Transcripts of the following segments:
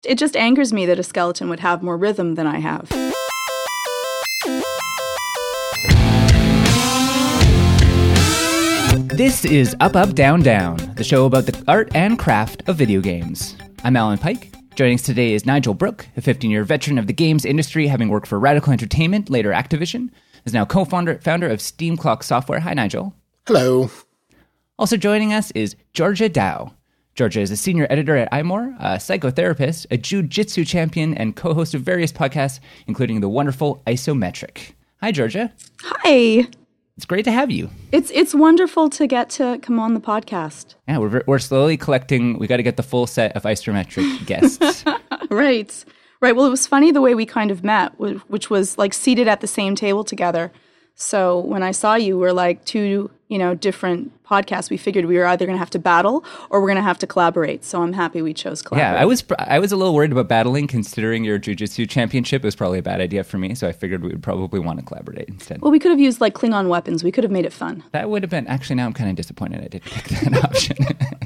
It just angers me that a skeleton would have more rhythm than I have. This is Up, Up, Down, Down, the show about the art and craft of video games. I'm Alan Pike. Joining us today is Nigel Brooke, a 15-year veteran of the games industry, having worked for Radical Entertainment, later Activision, is now co-founder of Steam Clock Software. Hi, Nigel. Hello. Also joining us is Georgia Dow. Georgia is a senior editor at iMore, a psychotherapist, a jiu-jitsu champion, and co-host of various podcasts, including the wonderful Isometric. Hi, Georgia. Hi. It's great to have you. It's wonderful to get to come on the podcast. Yeah, we're slowly collecting. We got to get the full set of Isometric guests. Right. Well, it was funny the way we kind of met, which was like seated at the same table together. So when I saw you, we're like two, different podcasts. We figured we were either going to have to battle or we're going to have to collaborate. So I'm happy we chose collaborate. Yeah, I was a little worried about battling, considering your jiu-jitsu championship. It was probably a bad idea for me, so I figured we would probably want to collaborate instead. Well, we could have used like Klingon weapons. We could have made it fun. That would have been, actually now I'm kind of disappointed I didn't pick that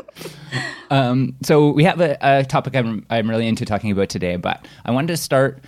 option. So we have a topic I'm really into talking about today, but I wanted to start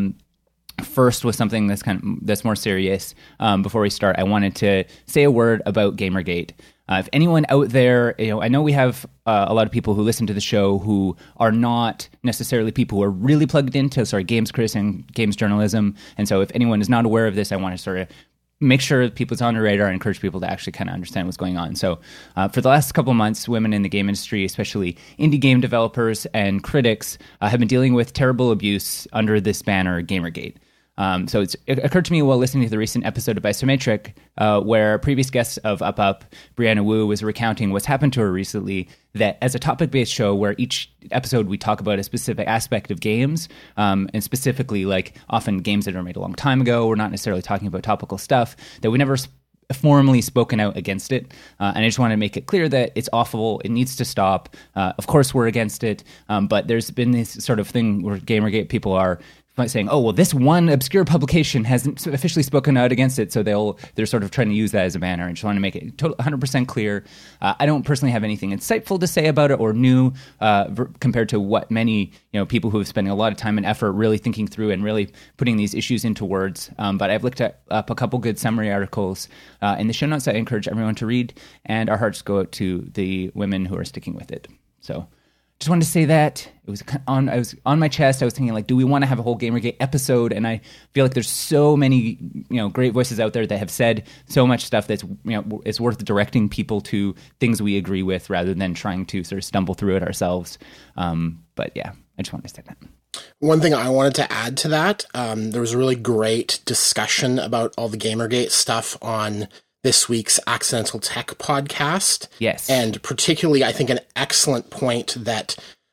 first with something that's more serious. Before we start, I wanted to say a word about Gamergate. If anyone out there, I know we have a lot of people who listen to the show who are not necessarily people who are really plugged into games critics and games journalism. And so if anyone is not aware of this, I want to sort of make sure people's on the radar and encourage people to actually kind of understand what's going on. So for the last couple of months, women in the game industry, especially indie game developers and critics, have been dealing with terrible abuse under this banner, Gamergate. So it occurred to me while listening to the recent episode of Isometric, where previous guests of Up Up, Brianna Wu, was recounting what's happened to her recently, that as a topic-based show where each episode we talk about a specific aspect of games, and specifically like often games that are made a long time ago, we're not necessarily talking about topical stuff, that we never formally spoken out against it. And I just want to make it clear that it's awful. It needs to stop. Of course, we're against it. But there's been this sort of thing where Gamergate people are saying, oh, well, this one obscure publication hasn't officially spoken out against it, so they're sort of trying to use that as a banner. I just want to make it 100% clear. I don't personally have anything insightful to say about it or new compared to what many people who have spent a lot of time and effort really thinking through and really putting these issues into words. But I've looked up a couple good summary articles in the show notes I encourage everyone to read, and our hearts go out to the women who are sticking with it. So just wanted to say that I was on my chest. I was thinking, like, do we want to have a whole Gamergate episode? And I feel like there's so many, great voices out there that have said so much stuff that's, it's worth directing people to things we agree with rather than trying to sort of stumble through it ourselves. But yeah, I just wanted to say that. One thing I wanted to add to that, there was a really great discussion about all the Gamergate stuff on this week's Accidental Tech podcast. Yes. And particularly, I think, an excellent point that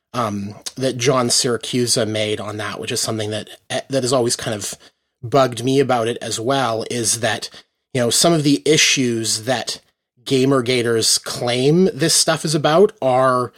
that John Siracusa made on that, which is something that has always kind of bugged me about it as well, is that, some of the issues that Gamergaters claim this stuff is about are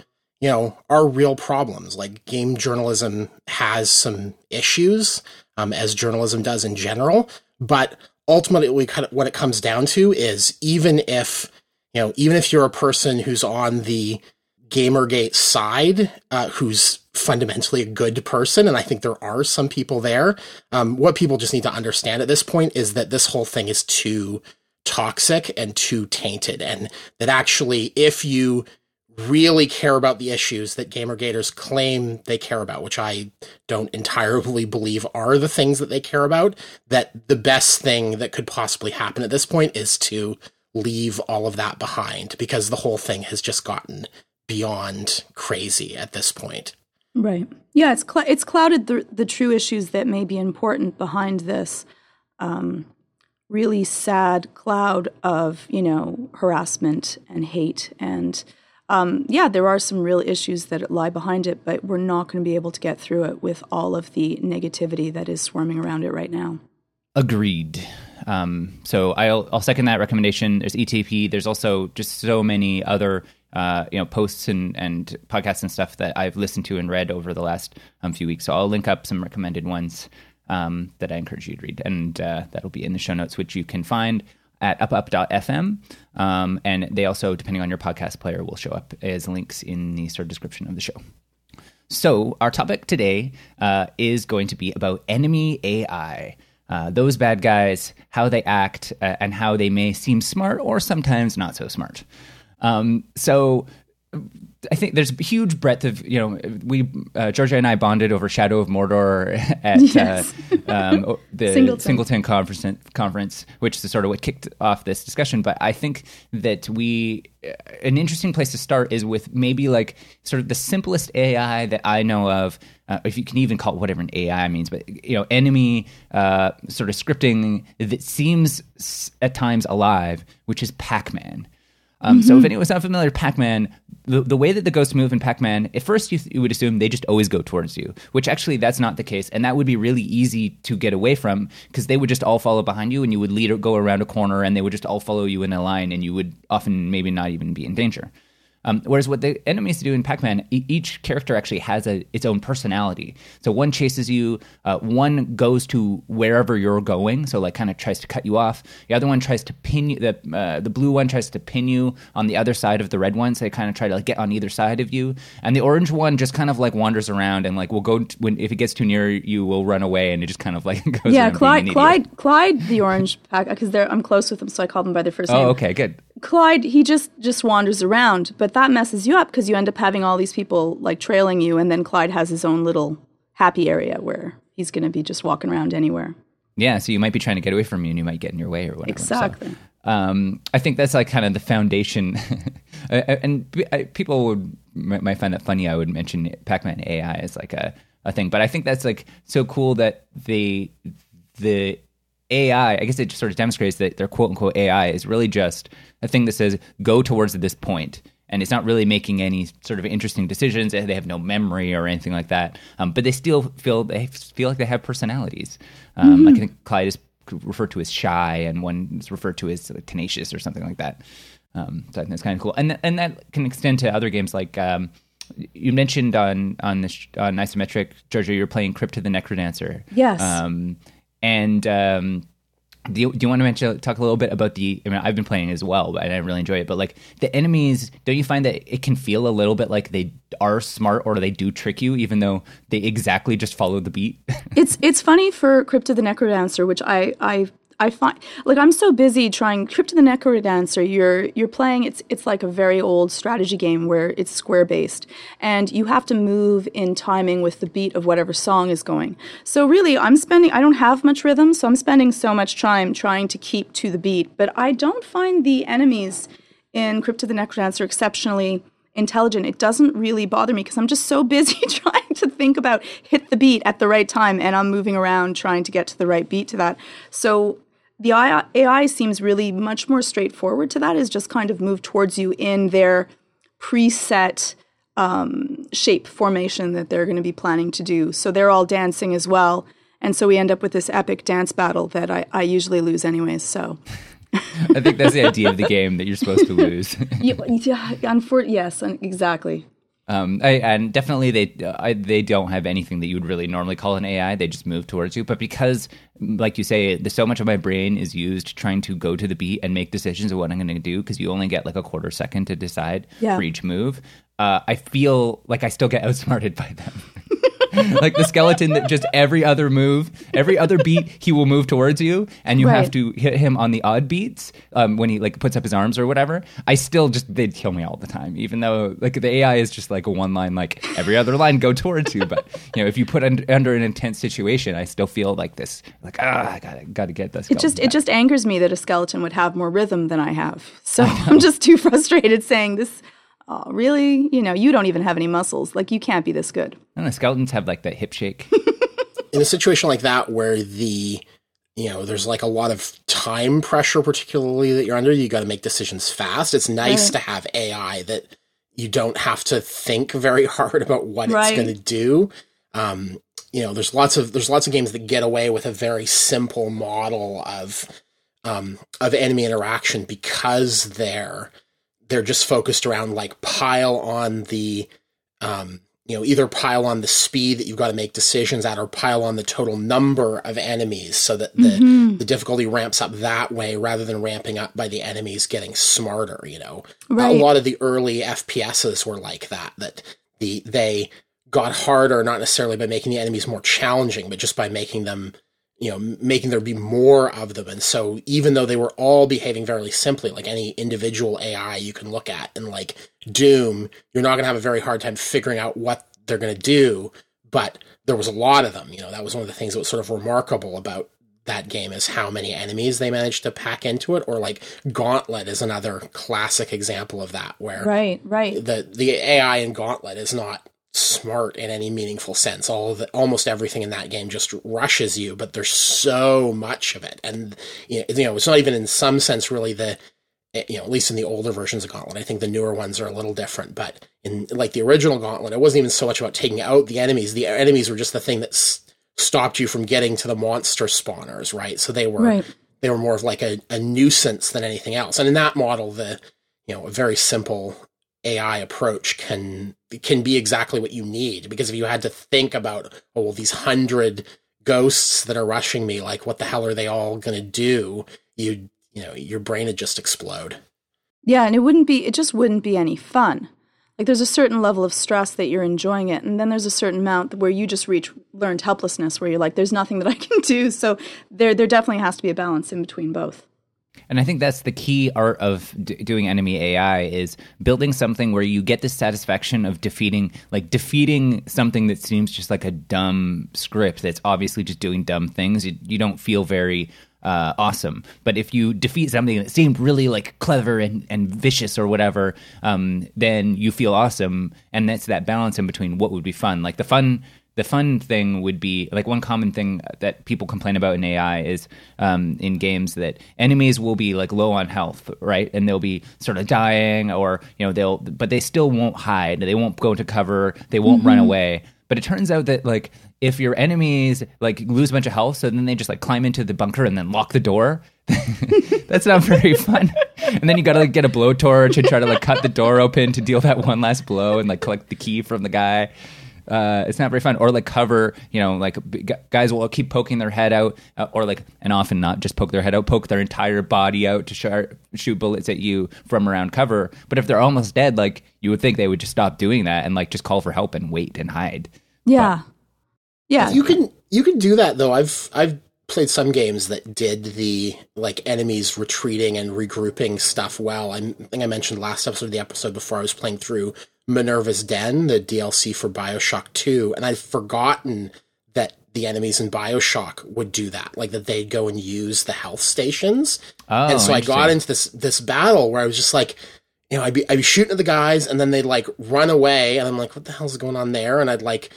real problems. Like, game journalism has some issues, as journalism does in general, but ultimately, what it comes down to is even if you're a person who's on the Gamergate side, who's fundamentally a good person, and I think there are some people there, what people just need to understand at this point is that this whole thing is too toxic and too tainted, and that actually, if you really care about the issues that Gamergaters claim they care about, which I don't entirely believe are the things that they care about, that the best thing that could possibly happen at this point is to leave all of that behind, because the whole thing has just gotten beyond crazy at this point. Right. Yeah, it's clouded the true issues that may be important behind this really sad cloud of, harassment and hate. And there are some real issues that lie behind it, but we're not going to be able to get through it with all of the negativity that is swarming around it right now. Agreed. So I'll second that recommendation. There's ETP. There's also just so many other posts and podcasts and stuff that I've listened to and read over the last few weeks. So I'll link up some recommended ones that I encourage you to read, and that'll be in the show notes, which you can find at upup.fm. And they also, depending on your podcast player, will show up as links in the sort of description of the show. So our topic today is going to be about enemy AI. Those bad guys, how they act, and how they may seem smart or sometimes not so smart. So I think there's a huge breadth of, Georgia and I bonded over Shadow of Mordor at the Singleton conference, which is sort of what kicked off this discussion. But I think that an interesting place to start is with maybe like sort of the simplest AI that I know of, if you can even call it whatever an AI means, but, enemy sort of scripting that seems at times alive, which is Pac-Man. So if anyone's not familiar with Pac-Man, the way that the ghosts move in Pac-Man, at first you would assume they just always go towards you, which actually that's not the case. And that would be really easy to get away from because they would just all follow behind you and you would go around a corner and they would just all follow you in a line and you would often maybe not even be in danger. Whereas what the enemies do in Pac-Man, each character actually has its own personality. So one chases you, one goes to wherever you're going, so like kind of tries to cut you off. The other one tries to pin you. The blue one tries to pin you on the other side of the red one, so they kind of try to like get on either side of you. And the orange one just kind of like wanders around and like will go if it gets too near you, will run away, and it just kind of like goes. Yeah, Clyde, the orange pack, because I'm close with them, so I call them by their first name. Oh, okay, good. Clyde, he just wanders around, but that messes you up because you end up having all these people like trailing you, and then Clyde has his own little happy area where he's going to be just walking around anywhere. Yeah, so you might be trying to get away from you, and you might get in your way or whatever. Exactly. So, I think that's like kind of the foundation, and people might find that funny. I would mention Pac-Man AI as like a thing, but I think that's like so cool that the AI, I guess it just sort of demonstrates that their quote-unquote AI is really just a thing that says, go towards this point. And it's not really making any sort of interesting decisions. They have no memory or anything like that. But they still feel like they have personalities. I think Clyde is referred to as shy, and one is referred to as tenacious or something like that. So I think that's kind of cool. And that can extend to other games like... you mentioned on Isometric, Georgia, you're playing Crypt of the Necrodancer. Yes. Do you want to talk a little bit about I've been playing as well, and I really enjoy it, but like the enemies, don't you find that it can feel a little bit like they are smart or they do trick you, even though they exactly just follow the beat? It's funny for Crypt of the Necrodancer, which I find, like, I'm so busy trying Crypt of the Necrodancer. You're playing. It's like a very old strategy game where it's square based, and you have to move in timing with the beat of whatever song is going. So really, I don't have much rhythm, so I'm spending so much time trying to keep to the beat. But I don't find the enemies in Crypt of the Necrodancer exceptionally intelligent. It doesn't really bother me because I'm just so busy trying to think about hit the beat at the right time, and I'm moving around trying to get to the right beat to that. So the AI seems really much more straightforward to that, is just kind of move towards you in their preset shape formation that they're going to be planning to do. So they're all dancing as well. And so we end up with this epic dance battle that I usually lose anyways, so... I think that's the idea of the game, that you're supposed to lose. Yes, exactly. And definitely they don't have anything that you would really normally call an AI. They just move towards you. But because, like you say, so much of my brain is used trying to go to the beat and make decisions of what I'm going to do, because you only get like a quarter second to decide for each move, I feel like I still get outsmarted by them. Like the skeleton that just every other beat, he will move towards you, and you have to hit him on the odd beats when he like puts up his arms or whatever. They'd kill me all the time, even though like the AI is just like a one line, like every other line go towards you. But if you put under an intense situation, I still feel like this, like I gotta get this. It just angers me that a skeleton would have more rhythm than I have. So I'm just too frustrated saying this. Oh, really? You don't even have any muscles. Like, you can't be this good. I don't know, skeletons have, like, that hip shake. In a situation like that where there's, like, a lot of time pressure, particularly, that you're under, you got to make decisions fast. It's nice to have AI that you don't have to think very hard about what it's going to do. There's lots of games that get away with a very simple model of enemy interaction because they're just focused around like pile on the, either pile on the speed that you've got to make decisions at, or pile on the total number of enemies so that the difficulty ramps up that way rather than ramping up by the enemies getting smarter, A lot of the early FPSs were like that they got harder, not necessarily by making the enemies more challenging, but just by making them, making there be more of them. And so even though they were all behaving very simply, like any individual AI you can look at, and like Doom, you're not going to have a very hard time figuring out what they're going to do, but there was a lot of them. That was one of the things that was sort of remarkable about that game, is how many enemies they managed to pack into it. Or like Gauntlet is another classic example of that, where right. the AI in Gauntlet is not smart in any meaningful sense. Almost everything in that game just rushes you, but there's so much of it. And, it's not even in some sense really at least in the older versions of Gauntlet. I think the newer ones are a little different, but in like the original Gauntlet, it wasn't even so much about taking out the enemies. The enemies were just the thing that stopped you from getting to the monster spawners, right? So they were more of like a nuisance than anything else. And in that model, a very simple AI approach can be exactly what you need, because if you had to think about, these 100 ghosts that are rushing me, like what the hell are they all going to do? Your brain would just explode. Yeah, and it just wouldn't be any fun. Like there's a certain level of stress that you're enjoying it, and then there's a certain amount where you just reach learned helplessness, where you're like, there's nothing that I can do. So there definitely has to be a balance in between both. And I think that's the key art of doing enemy AI, is building something where you get the satisfaction of defeating something that seems just like a dumb script that's obviously just doing dumb things. You don't feel very awesome. But if you defeat something that seemed really like clever and vicious or whatever, then you feel awesome. And that's that balance in between what would be fun. Like the fun thing would be, like, one common thing that people complain about in AI is in games that enemies will be like low on health, right? And they'll be sort of dying, or but they still won't hide. They won't go to cover. They won't run away. But it turns out that like if your enemies like lose a bunch of health, so then they just like climb into the bunker and then lock the door, that's not very fun. And then you gotta like get a blowtorch and try to like cut the door open to deal that one last blow and like collect the key from the guy. It's not very fun. Or like cover, guys will keep poking their head out, or like, and often not just poke their head out, poke their entire body out to shoot bullets at you from around cover. But if they're almost dead, like you would think they would just stop doing that and like just call for help and wait and hide. Yeah. Yeah. You can do that though. I've played some games that did the like enemies retreating and regrouping stuff well. I think I mentioned last episode of the episode before, I was playing through Minerva's Den, the DLC for BioShock 2, and I'd forgotten that the enemies in BioShock would do that, like that they'd go and use the health stations. Oh, and so I got into this battle where I was just like, I'd be shooting at the guys, and then they'd like run away, and I'm like, what the hell's going on there? And I'd like,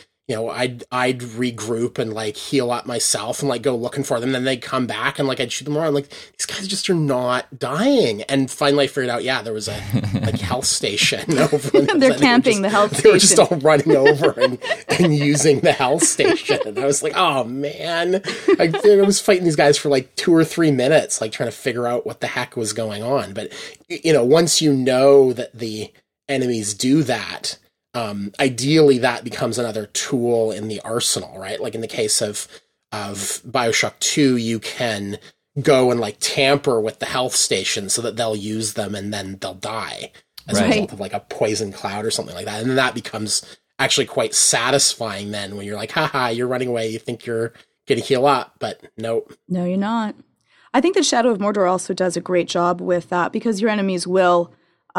I'd regroup and like heal up myself and like go looking for them. And then they'd come back and like I'd shoot them around. Like, these guys just are not dying. And finally I figured out, there was a like health station over. They're camping the health station. They were just all running over and using the health station. And I was like, oh man, I was fighting these guys for like 2 or 3 minutes, like trying to figure out what the heck was going on. But once you know that the enemies do that, ideally that becomes another tool in the arsenal, right? Like in the case of BioShock 2, you can go and like tamper with the health station so that they'll use them and then they'll die as a result of like a poison cloud or something like that. And then that becomes actually quite satisfying then when you're like, haha, you're running away, you think you're going to heal up, but nope. No, you're not. I think that Shadow of Mordor also does a great job with that, because your enemies will,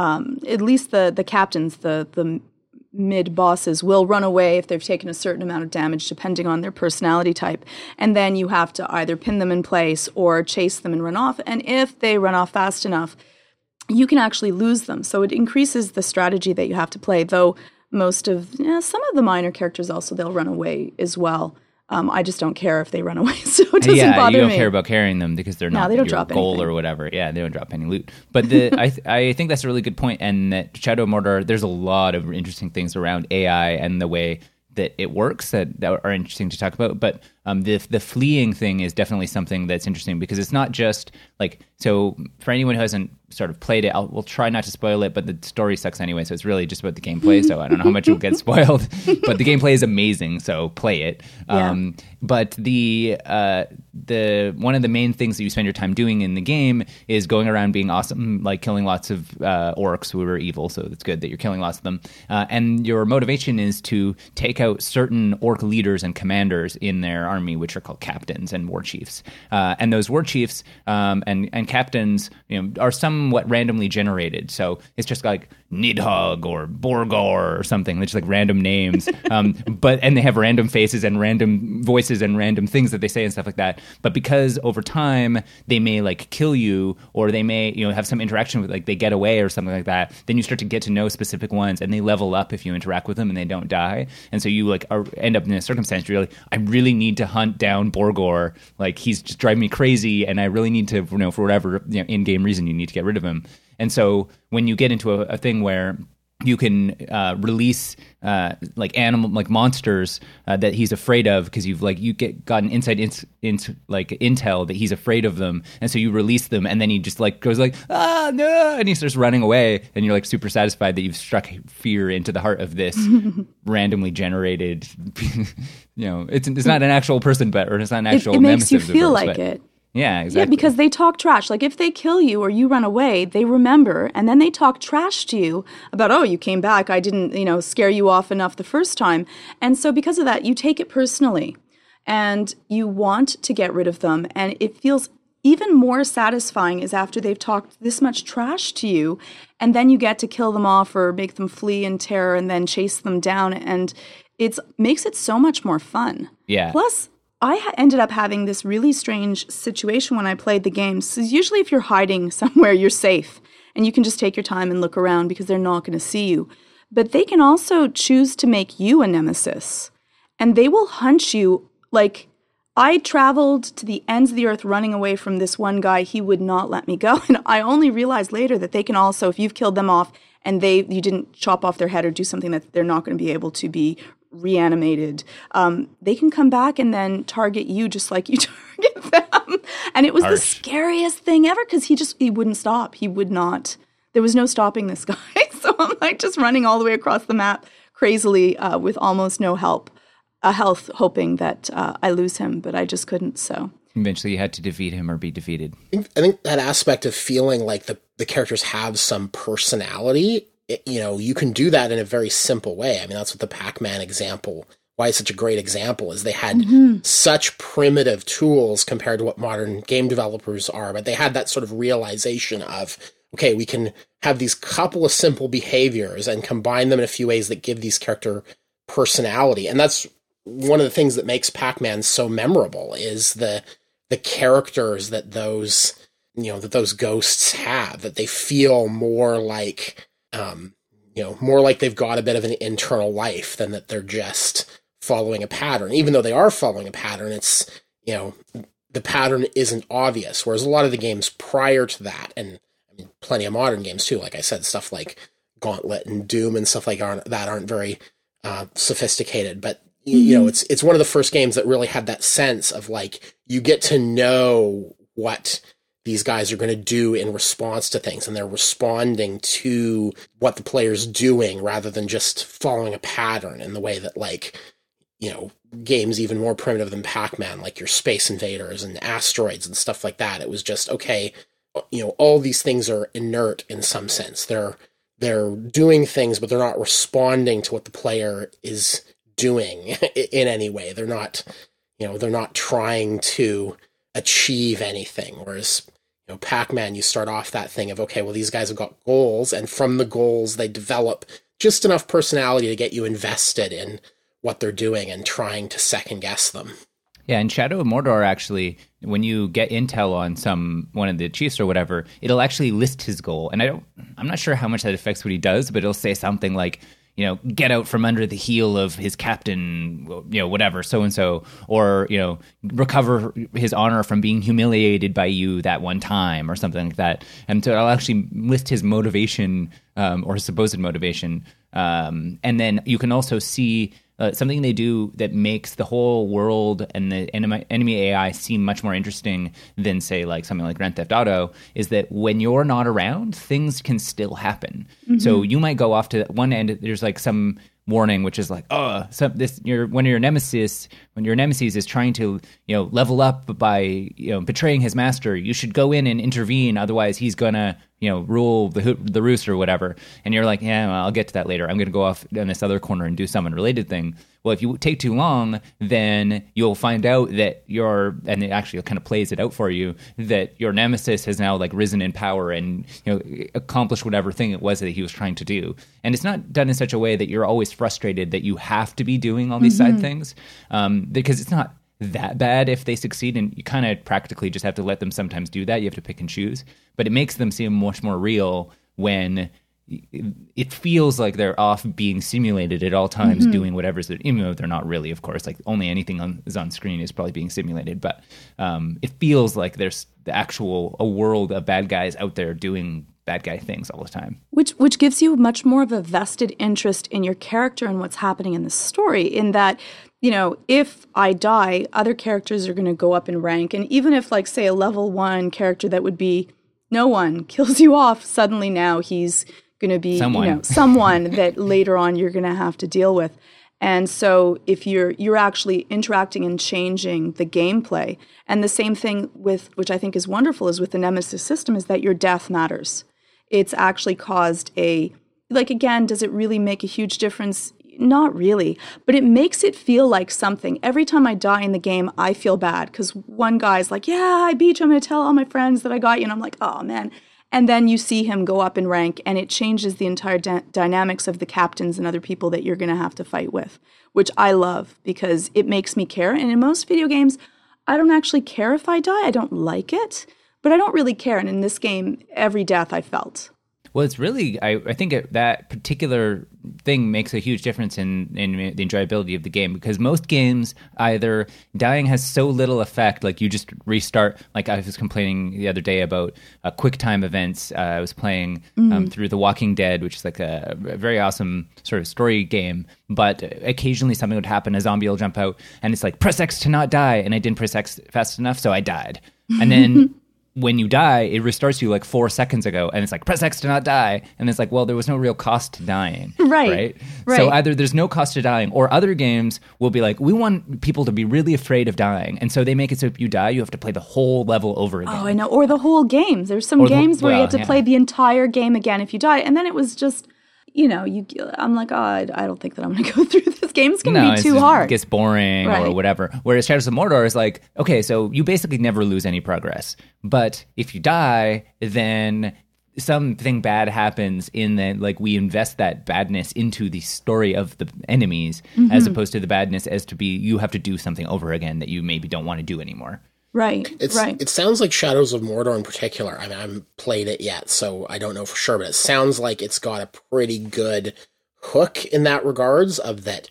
at least the captains, the mid-bosses will run away if they've taken a certain amount of damage, depending on their personality type. And then you have to either pin them in place or chase them and run off. And if they run off fast enough, you can actually lose them. So it increases the strategy that you have to play, though some of the minor characters also, they'll run away as well. I just don't care if they run away, so it doesn't bother me. You don't care about carrying them because they're not your goal anything. Or whatever. Yeah, they don't drop any loot. But I think that's a really good point, and that Shadow of Mordor, there's a lot of interesting things around AI and the way that it works that are interesting to talk about. But the fleeing thing is definitely something that's interesting, because it's not just like So for anyone who hasn't sort of played it, we'll try not to spoil it, but the story sucks anyway, so it's really just about the gameplay, so I don't know how much will get spoiled. But the gameplay is amazing, so play it. Yeah. But the one of the main things that you spend your time doing in the game is going around being awesome, like killing lots of orcs who are evil, so it's good that you're killing lots of them. And your motivation is to take out certain orc leaders and commanders in their army, which are called captains and war chiefs. And those war chiefs and captains, are somewhat randomly generated. So it's just like Nidhogg or Borgor or something. They're just like random names. And they have random faces and random voices and random things that they say and stuff like that. But because over time they may like kill you, or they may have some interaction with, like, they get away or something like that, then you start to get to know specific ones, and they level up if you interact with them and they don't die. And so you end up in a circumstance where you're like, I really need to hunt down Borgor. Like, he's just driving me crazy, and I really need to, for whatever in-game reason, you need to get rid of him. And so when you get into a thing where you can release monsters that he's afraid of, because you've gotten inside intel that he's afraid of them, and so you release them, and then he just goes no, and he starts running away, and you're super satisfied that you've struck fear into the heart of this randomly generated. It's not an actual person, or it's not an actual. It makes you nemesis feel of like ours, it. Yeah, exactly. Yeah, because they talk trash. Like, if they kill you or you run away, they remember, and then they talk trash to you about, oh, you came back, I didn't, scare you off enough the first time. And so because of that, you take it personally, and you want to get rid of them. And it feels even more satisfying is after they've talked this much trash to you, and then you get to kill them off or make them flee in terror and then chase them down. And it makes it so much more fun. Yeah. Plus, I ended up having this really strange situation when I played the game. So usually if you're hiding somewhere, you're safe, and you can just take your time and look around because they're not going to see you. But they can also choose to make you a nemesis, and they will hunt you. Like, I traveled to the ends of the earth running away from this one guy. He would not let me go. And I only realized later that they can also, if you've killed them off and you didn't chop off their head or do something that they're not going to be able to be reanimated, they can come back and then target you just like you target them. And it was the scariest thing ever, because he wouldn't stop. He would not. There was no stopping this guy. So I'm just running all the way across the map crazily with almost no health, hoping that I lose him, but I just couldn't. So eventually you had to defeat him or be defeated. I think that aspect of feeling like the characters have some personality, you can do that in a very simple way. I mean, that's what the Pac-Man example, why it's such a great example, is they had such primitive tools compared to what modern game developers are, but they had that sort of realization of, okay, we can have these couple of simple behaviors and combine them in a few ways that give these character personality. And that's one of the things that makes Pac-Man so memorable, is the characters that those ghosts have, that they feel more like, more like they've got a bit of an internal life than that they're just following a pattern. Even though they are following a pattern, it's, the pattern isn't obvious. Whereas a lot of the games prior to that, and I mean, plenty of modern games too, like I said, stuff like Gauntlet and Doom and stuff like that aren't very sophisticated. But, it's one of the first games that really had that sense of, like, you get to know what these guys are going to do in response to things, and they're responding to what the player's doing rather than just following a pattern in the way that, games even more primitive than Pac-Man, like your Space Invaders and Asteroids and stuff like that. It was just, okay, all these things are inert in some sense. They're doing things, but they're not responding to what the player is doing in any way. They're not, they're not trying to achieve anything. Whereas, Pac-Man, you start off that thing of, okay, well, these guys have got goals, and from the goals, they develop just enough personality to get you invested in what they're doing and trying to second guess them. Yeah, in Shadow of Mordor, actually, when you get intel on one of the chiefs or whatever, it'll actually list his goal. And I'm not sure how much that affects what he does, but it'll say something like, get out from under the heel of his captain, whatever, so-and-so, or, recover his honor from being humiliated by you that one time, or something like that. And so I'll actually list his motivation, or his supposed motivation. And then you can also see, something they do that makes the whole world and the enemy AI seem much more interesting than, say, like something like Grand Theft Auto, is that when you're not around, things can still happen. So you might go off to one end. There's like some warning, which is like, when your nemesis is trying to, level up by, betraying his master, you should go in and intervene. Otherwise, he's gonna, rule the roost or whatever. And you're like, yeah, well, I'll get to that later. I'm going to go off in this other corner and do some unrelated thing. Well, if you take too long, then you'll find out that and it actually kind of plays it out for you, that your nemesis has now like risen in power and, accomplished whatever thing it was that he was trying to do. And it's not done in such a way that you're always frustrated that you have to be doing all these side things, because it's not that bad if they succeed, and you kind of practically just have to let them sometimes do that. You have to pick and choose, but it makes them seem much more real when it feels like they're off being simulated at all times, doing whatever's there, even though they're not really, of course. Like only anything is on screen is probably being simulated, but it feels like there's a world of bad guys out there doing bad guy things all the time. Which gives you much more of a vested interest in your character and what's happening in the story, in that, if I die, other characters are going to go up in rank. And even if, like, say, a level 1 character that would be no one kills you off, suddenly now he's going to be someone that later on you're going to have to deal with. And so if you're actually interacting and changing the gameplay, and the same thing with, which I think is wonderful, is with the Nemesis system, is that your death matters. It's actually caused again, does it really make a huge difference? Not really, but it makes it feel like something. Every time I die in the game, I feel bad because one guy's like, yeah, I beat you. I'm going to tell all my friends that I got you. And I'm like, oh, man. And then you see him go up in rank, and it changes the entire dynamics of the captains and other people that you're going to have to fight with, which I love because it makes me care. And in most video games, I don't actually care if I die. I don't like it, but I don't really care. And in this game, every death I felt. Well, it's really, I think that particular thing makes a huge difference in the enjoyability of the game, because most games, either dying has so little effect, like you just restart. Like I was complaining the other day about QuickTime events. I was playing through The Walking Dead, which is like a very awesome sort of story game, but occasionally something would happen, a zombie will jump out, and it's like, press X to not die, and I didn't press X fast enough, so I died. And then when you die, it restarts you like 4 seconds ago, and it's like, press X to not die. And it's like, well, there was no real cost to dying. Right. So either there's no cost to dying, or other games will be like, we want people to be really afraid of dying. And so they make it so if you die, you have to play the whole level over again. Oh, I know. Or the whole game. There's some games where you have to play the entire game again if you die. And then it was just, I'm like, oh, I don't think that I'm going to go through this game. It's going to be too hard. It gets boring or whatever. Whereas Shadows of Mordor is like, okay, so you basically never lose any progress. But if you die, then something bad happens in that, like, we invest that badness into the story of the enemies, as opposed to the badness as to be, you have to do something over again that you maybe don't want to do anymore. Right. It sounds like Shadows of Mordor in particular. I mean, I haven't played it yet, so I don't know for sure, but it sounds like it's got a pretty good hook in that regards, of that,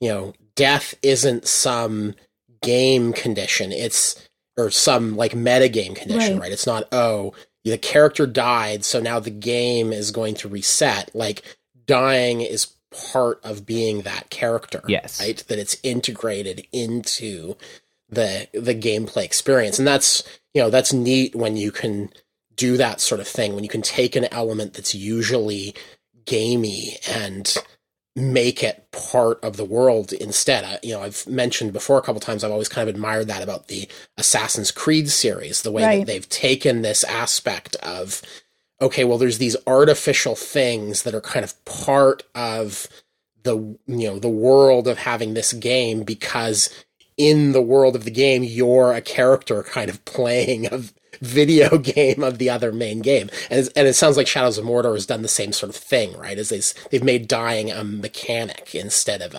death isn't some game condition. Or some like meta game condition, right? It's not, the character died, so now the game is going to reset. Like, dying is part of being that character. Yes. Right? That it's integrated into the gameplay experience. And that's neat when you can do that sort of thing, when you can take an element that's usually gamey and make it part of the world instead. I've mentioned before a couple times, I've always kind of admired that about the Assassin's Creed series, the way that they've taken this aspect of, okay, well, there's these artificial things that are kind of part of the world of having this game, because in the world of the game, you're a character kind of playing a video game of the other main game. And it sounds like Shadows of Mordor has done the same sort of thing, right? As they've made dying a mechanic instead of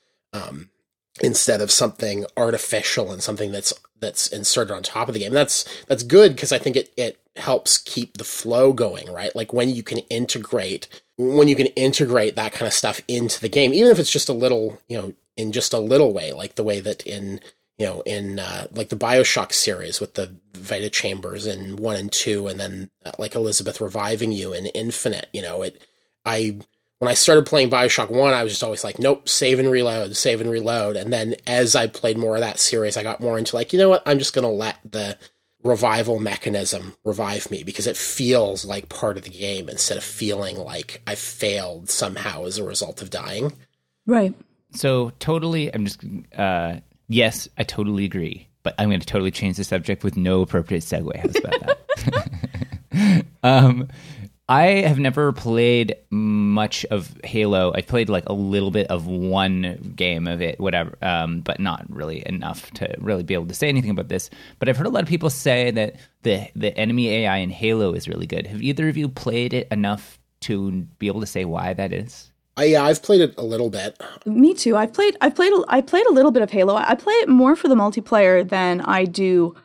something artificial and something that's inserted on top of the game. That's good, because I think it helps keep the flow going, right? Like when you can integrate that kind of stuff into the game, even if it's just a little, in just a little way, like the way that in like the BioShock series with the Vita chambers in 1 and 2, and then like Elizabeth reviving you in Infinite, when when I started playing Bioshock 1, I was just always like, nope, save and reload, save and reload. And then as I played more of that series, I got more into like, you know what, I'm just going to let the revival mechanism revive me because it feels like part of the game instead of feeling like I failed somehow as a result of dying. Right. So totally, yes, I totally agree. But I'm going to totally change the subject with no appropriate segue. How's about that? I have never played much of Halo. I played like a little bit of one game of it, whatever, but not really enough to really be able to say anything about this. But I've heard a lot of people say that the enemy AI in Halo is really good. Have either of you played it enough to be able to say why that is? Yeah, I've played it a little bit. Me too. I played a little bit of Halo. I play it more for the multiplayer than I do,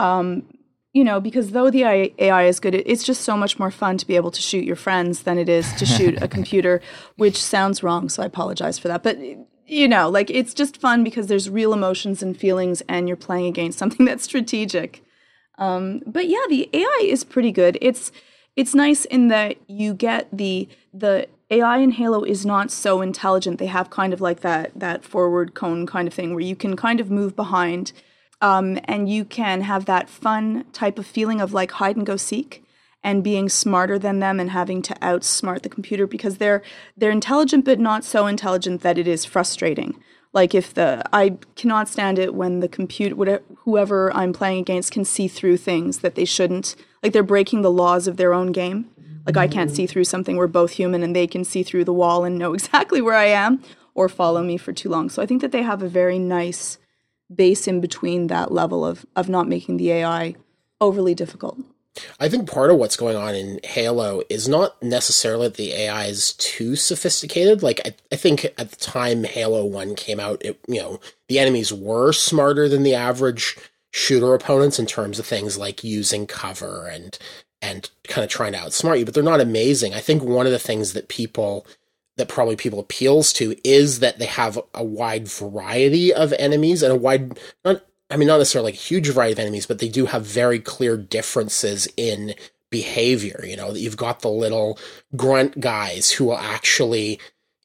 because though the AI is good, it's just so much more fun to be able to shoot your friends than it is to shoot a computer, which sounds wrong, so I apologize for that. But, it's just fun because there's real emotions and feelings and you're playing against something that's strategic. But yeah, the AI is pretty good. It's nice in that you get the AI in Halo is not so intelligent. They have kind of like that forward cone kind of thing where you can kind of move behind and you can have that fun type of feeling of like hide and go seek and being smarter than them and having to outsmart the computer because they're intelligent but not so intelligent that it is frustrating. Like I cannot stand it when the computer, whoever I'm playing against can see through things that they shouldn't. Like they're breaking the laws of their own game. Like I can't see through something. We're both human and they can see through the wall and know exactly where I am or follow me for too long. So I think that they have a very nice base in between that level of not making the AI overly difficult. I think part of what's going on in Halo is not necessarily that the AI is too sophisticated. Like, I think at the time Halo 1 came out, the enemies were smarter than the average shooter opponents in terms of things like using cover and kind of trying to outsmart you, but they're not amazing. I think one of the things that probably people appeals to is that they have a wide variety of enemies and not necessarily like a huge variety of enemies, but they do have very clear differences in behavior. That you've got the little grunt guys who are actually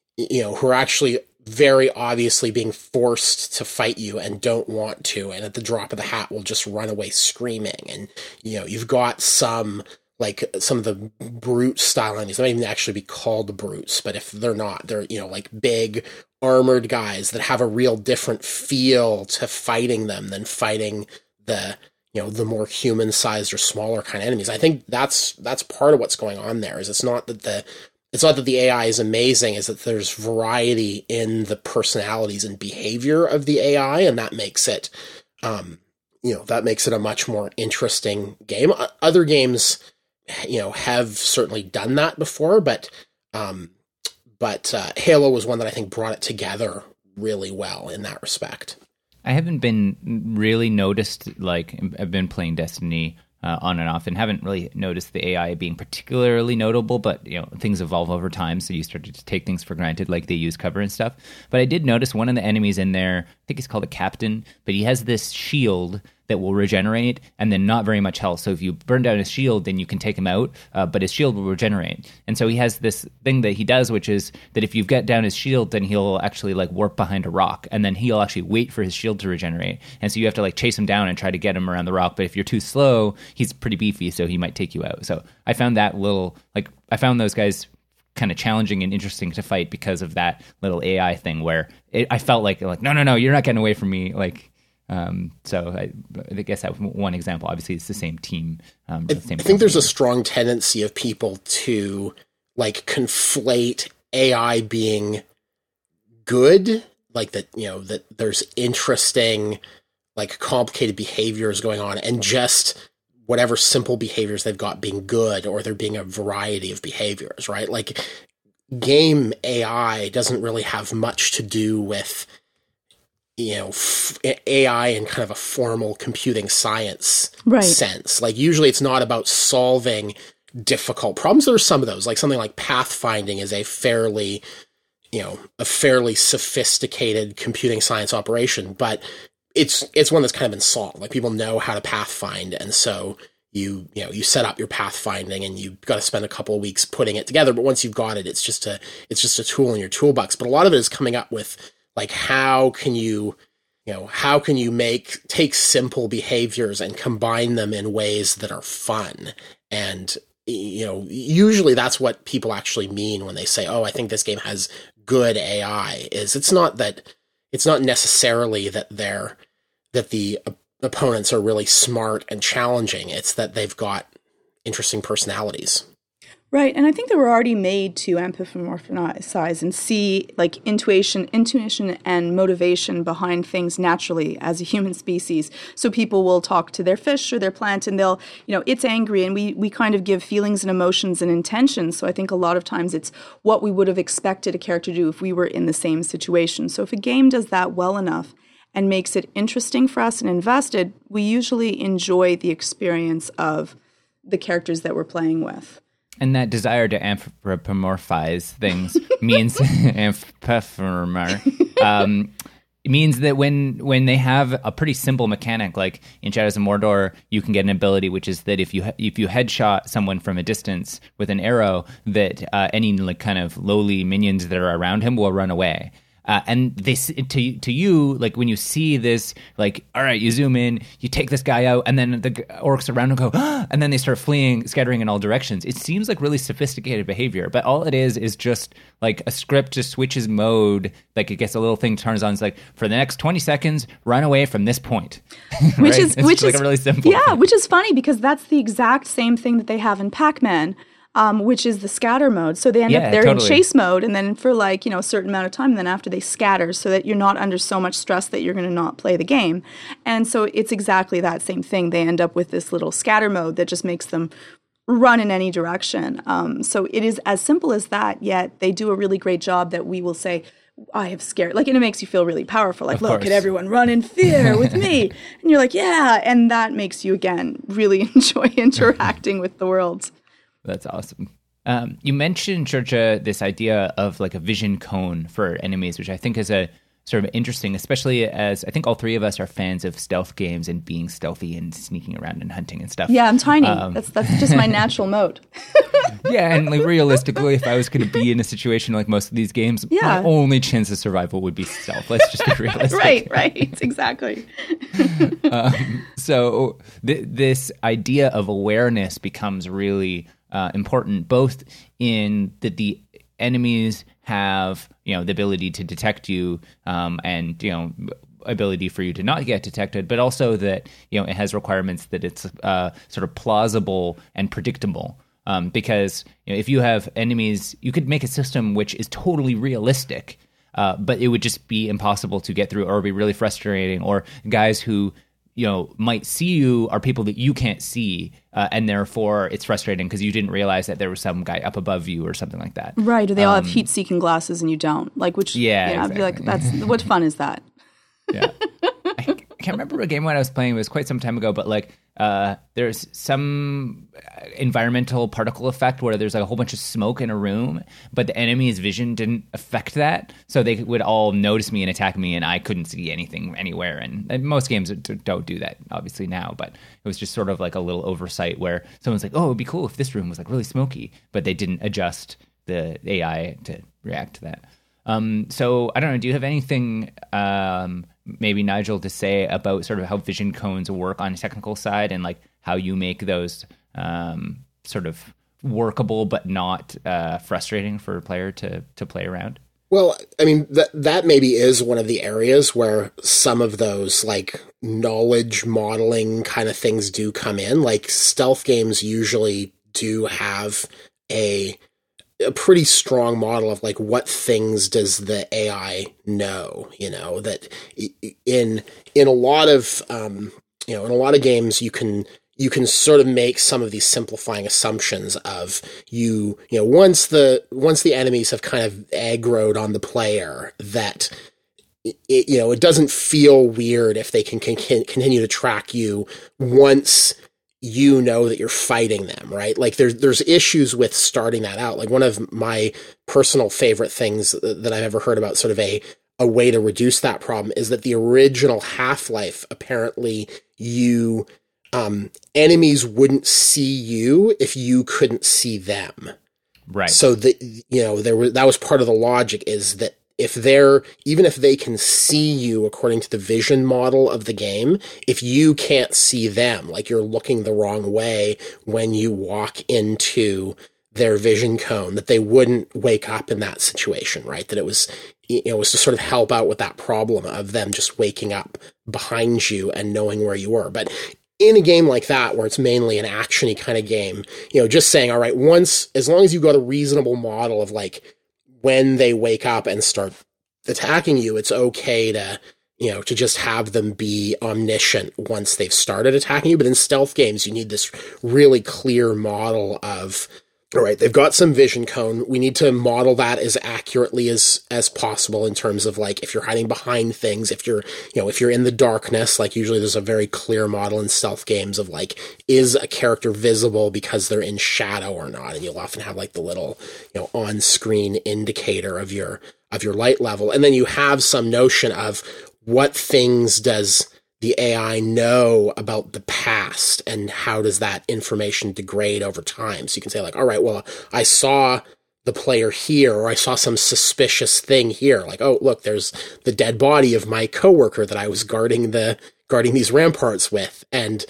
very obviously being forced to fight you and don't want to, and at the drop of the hat will just run away screaming. And, you've got some of the brute style enemies. They might even actually be called brutes, but if they're not, they're, like big armored guys that have a real different feel to fighting them than fighting the more human-sized or smaller kind of enemies. I think that's part of what's going on there. Is it's not that the AI is amazing, is that there's variety in the personalities and behavior of the AI, and that makes it, a much more interesting game. Other games, have certainly done that before, but Halo was one that I think brought it together really well in that respect. I haven't been really noticed, I've been playing Destiny on and off and haven't really noticed the AI being particularly notable, but things evolve over time, so you start to take things for granted, like they use cover and stuff. But I did notice one of the enemies in there, I think he's called a captain, but he has this shield that will regenerate and then not very much health. So if you burn down his shield, then you can take him out, but his shield will regenerate. And so he has this thing that he does, which is that if you get down his shield, then he'll actually warp behind a rock, and then he'll actually wait for his shield to regenerate. And so you have to chase him down and try to get him around the rock. But if you're too slow, he's pretty beefy, so he might take you out. So I found that I found those guys kind of challenging and interesting to fight because of that little AI thing where I felt like no, you're not getting away from me. So I guess that one example. Obviously, it's the same team. I think there's a strong tendency of people to conflate AI being good, that there's interesting, complicated behaviors going on, and just whatever simple behaviors they've got being good, or there being a variety of behaviors, right? Game AI doesn't really have much to do with AI in kind of a formal computing science sense. Usually it's not about solving difficult problems. There are some of those, something like pathfinding is a fairly sophisticated computing science operation, but it's one that's kind of been solved. People know how to pathfind, and so you set up your pathfinding and you've got to spend a couple of weeks putting it together. But once you've got it, it's just a tool in your toolbox. But a lot of it is coming up with like, how can you take simple behaviors and combine them in ways that are fun? And, usually that's what people actually mean when they say, oh, I think this game has good AI. It's not necessarily that the opponents are really smart and challenging. It's that they've got interesting personalities. Right, and I think they were already made to anthropomorphize and see like intuition and motivation behind things naturally as a human species. So people will talk to their fish or their plant and they'll, it's angry, and we kind of give feelings and emotions and intentions. So I think a lot of times it's what we would have expected a character to do if we were in the same situation. So if a game does that well enough and makes it interesting for us and invested, we usually enjoy the experience of the characters that we're playing with. And that desire to anthropomorphize things means means that when they have a pretty simple mechanic, like in Shadows of Mordor, you can get an ability which is that if you headshot someone from a distance with an arrow, that any like kind of lowly minions that are around him will run away. And they to you, like when you see this, like, all right, you zoom in, you take this guy out, and then the orcs around him go, ah, and then they start fleeing, scattering in all directions. It seems like really sophisticated behavior, but all it is just like a script just switches mode. Like it gets a little thing turns on. It's like, for the next 20 seconds, run away from this point. Which is like a really simple thing. Which is funny because that's the exact same thing that they have in Pac-Man. Which is the scatter mode. So they end up, they're in chase mode, and then for like, a certain amount of time, and then after they scatter so that you're not under so much stress that you're going to not play the game. And so it's exactly that same thing. They end up with this little scatter mode that just makes them run in any direction. So it is as simple as that, yet they do a really great job that we will say, I have scared, like, and it makes you feel really powerful. Like, look, can everyone run in fear with me? And you're like, yeah. And that makes you, again, really enjoy interacting with the world. That's awesome. You mentioned, Georgia, this idea of like a vision cone for enemies, which I think is a sort of interesting, especially as I think all three of us are fans of stealth games and being stealthy and sneaking around and hunting and stuff. Yeah, I'm tiny. That's just my natural mode. Yeah, and like realistically, if I was going to be in a situation like most of these games, my only chance of survival would be stealth. Let's just be realistic. Right, exactly. So this idea of awareness becomes really important, both in that the enemies have, the ability to detect you, and, ability for you to not get detected, but also that, it has requirements that it's sort of plausible and predictable. Because if you have enemies, you could make a system which is totally realistic, but it would just be impossible to get through, or be really frustrating, or guys who might see you are people that you can't see, and therefore it's frustrating because you didn't realize that there was some guy up above you or something like that. Right, or they all have heat-seeking glasses and you don't. Like, which, exactly. I'd be like, that's what fun is that? Yeah. I can't remember a game when I was playing. It was quite some time ago, but like there's some environmental particle effect where there's like a whole bunch of smoke in a room, but the enemy's vision didn't affect that, so they would all notice me and attack me, and I couldn't see anything anywhere. And most games don't do that, obviously, now, but it was just sort of like a little oversight where someone's like, oh, it'd be cool if this room was like really smoky, but they didn't adjust the AI to react to that. So I don't know, do you have anything maybe, Nigel, to say about sort of how vision cones work on a technical side, and like how you make those sort of workable but not frustrating for a player to play around? Well, I mean, that maybe is one of the areas where some of those like knowledge modeling kind of things do come in. Like stealth games usually do have a pretty strong model of like what things does the AI know, that in a lot of in a lot of games you can sort of make some of these simplifying assumptions of once the enemies have kind of aggroed on the player, that it doesn't feel weird if they can continue to track you once you know that you're fighting them, right? Like there's issues with starting that out. Like one of my personal favorite things that I've ever heard about, sort of a way to reduce that problem, is that the original Half-Life, apparently you enemies wouldn't see you if you couldn't see them. Right. So that that was part of the logic, is that even if they can see you according to the vision model of the game, if you can't see them, like you're looking the wrong way when you walk into their vision cone, that they wouldn't wake up in that situation, right? That it was to sort of help out with that problem of them just waking up behind you and knowing where you were. But in a game like that, where it's mainly an actiony kind of game, just saying, all right, as long as you've got a reasonable model of like when they wake up and start attacking you, it's okay to just have them be omniscient once they've started attacking you. But in stealth games, you need this really clear model of, all right, they've got some vision cone. We need to model that as accurately as possible in terms of like, if you're hiding behind things, if you're in the darkness, like usually there's a very clear model in stealth games of like, is a character visible because they're in shadow or not? And you'll often have like the little, on-screen indicator of your light level. And then you have some notion of what things does the AI know about the past, and how does that information degrade over time? So you can say like, all right, well, I saw the player here, or I saw some suspicious thing here. Like, oh, look, there's the dead body of my coworker that I was guarding these ramparts with. And,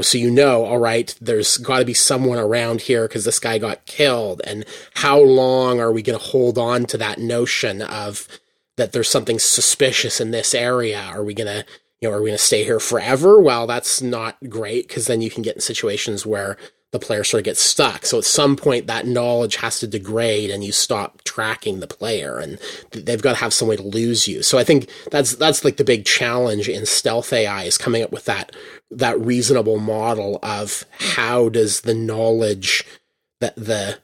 so all right, there's got to be someone around here because this guy got killed. And how long are we going to hold on to that notion of that there's something suspicious in this area? Are we going to stay here forever? Well, that's not great, because then you can get in situations where the player sort of gets stuck. So at some point that knowledge has to degrade and you stop tracking the player, and they've got to have some way to lose you. So I think that's like the big challenge in stealth AI, is coming up with that reasonable model of how does the knowledge that the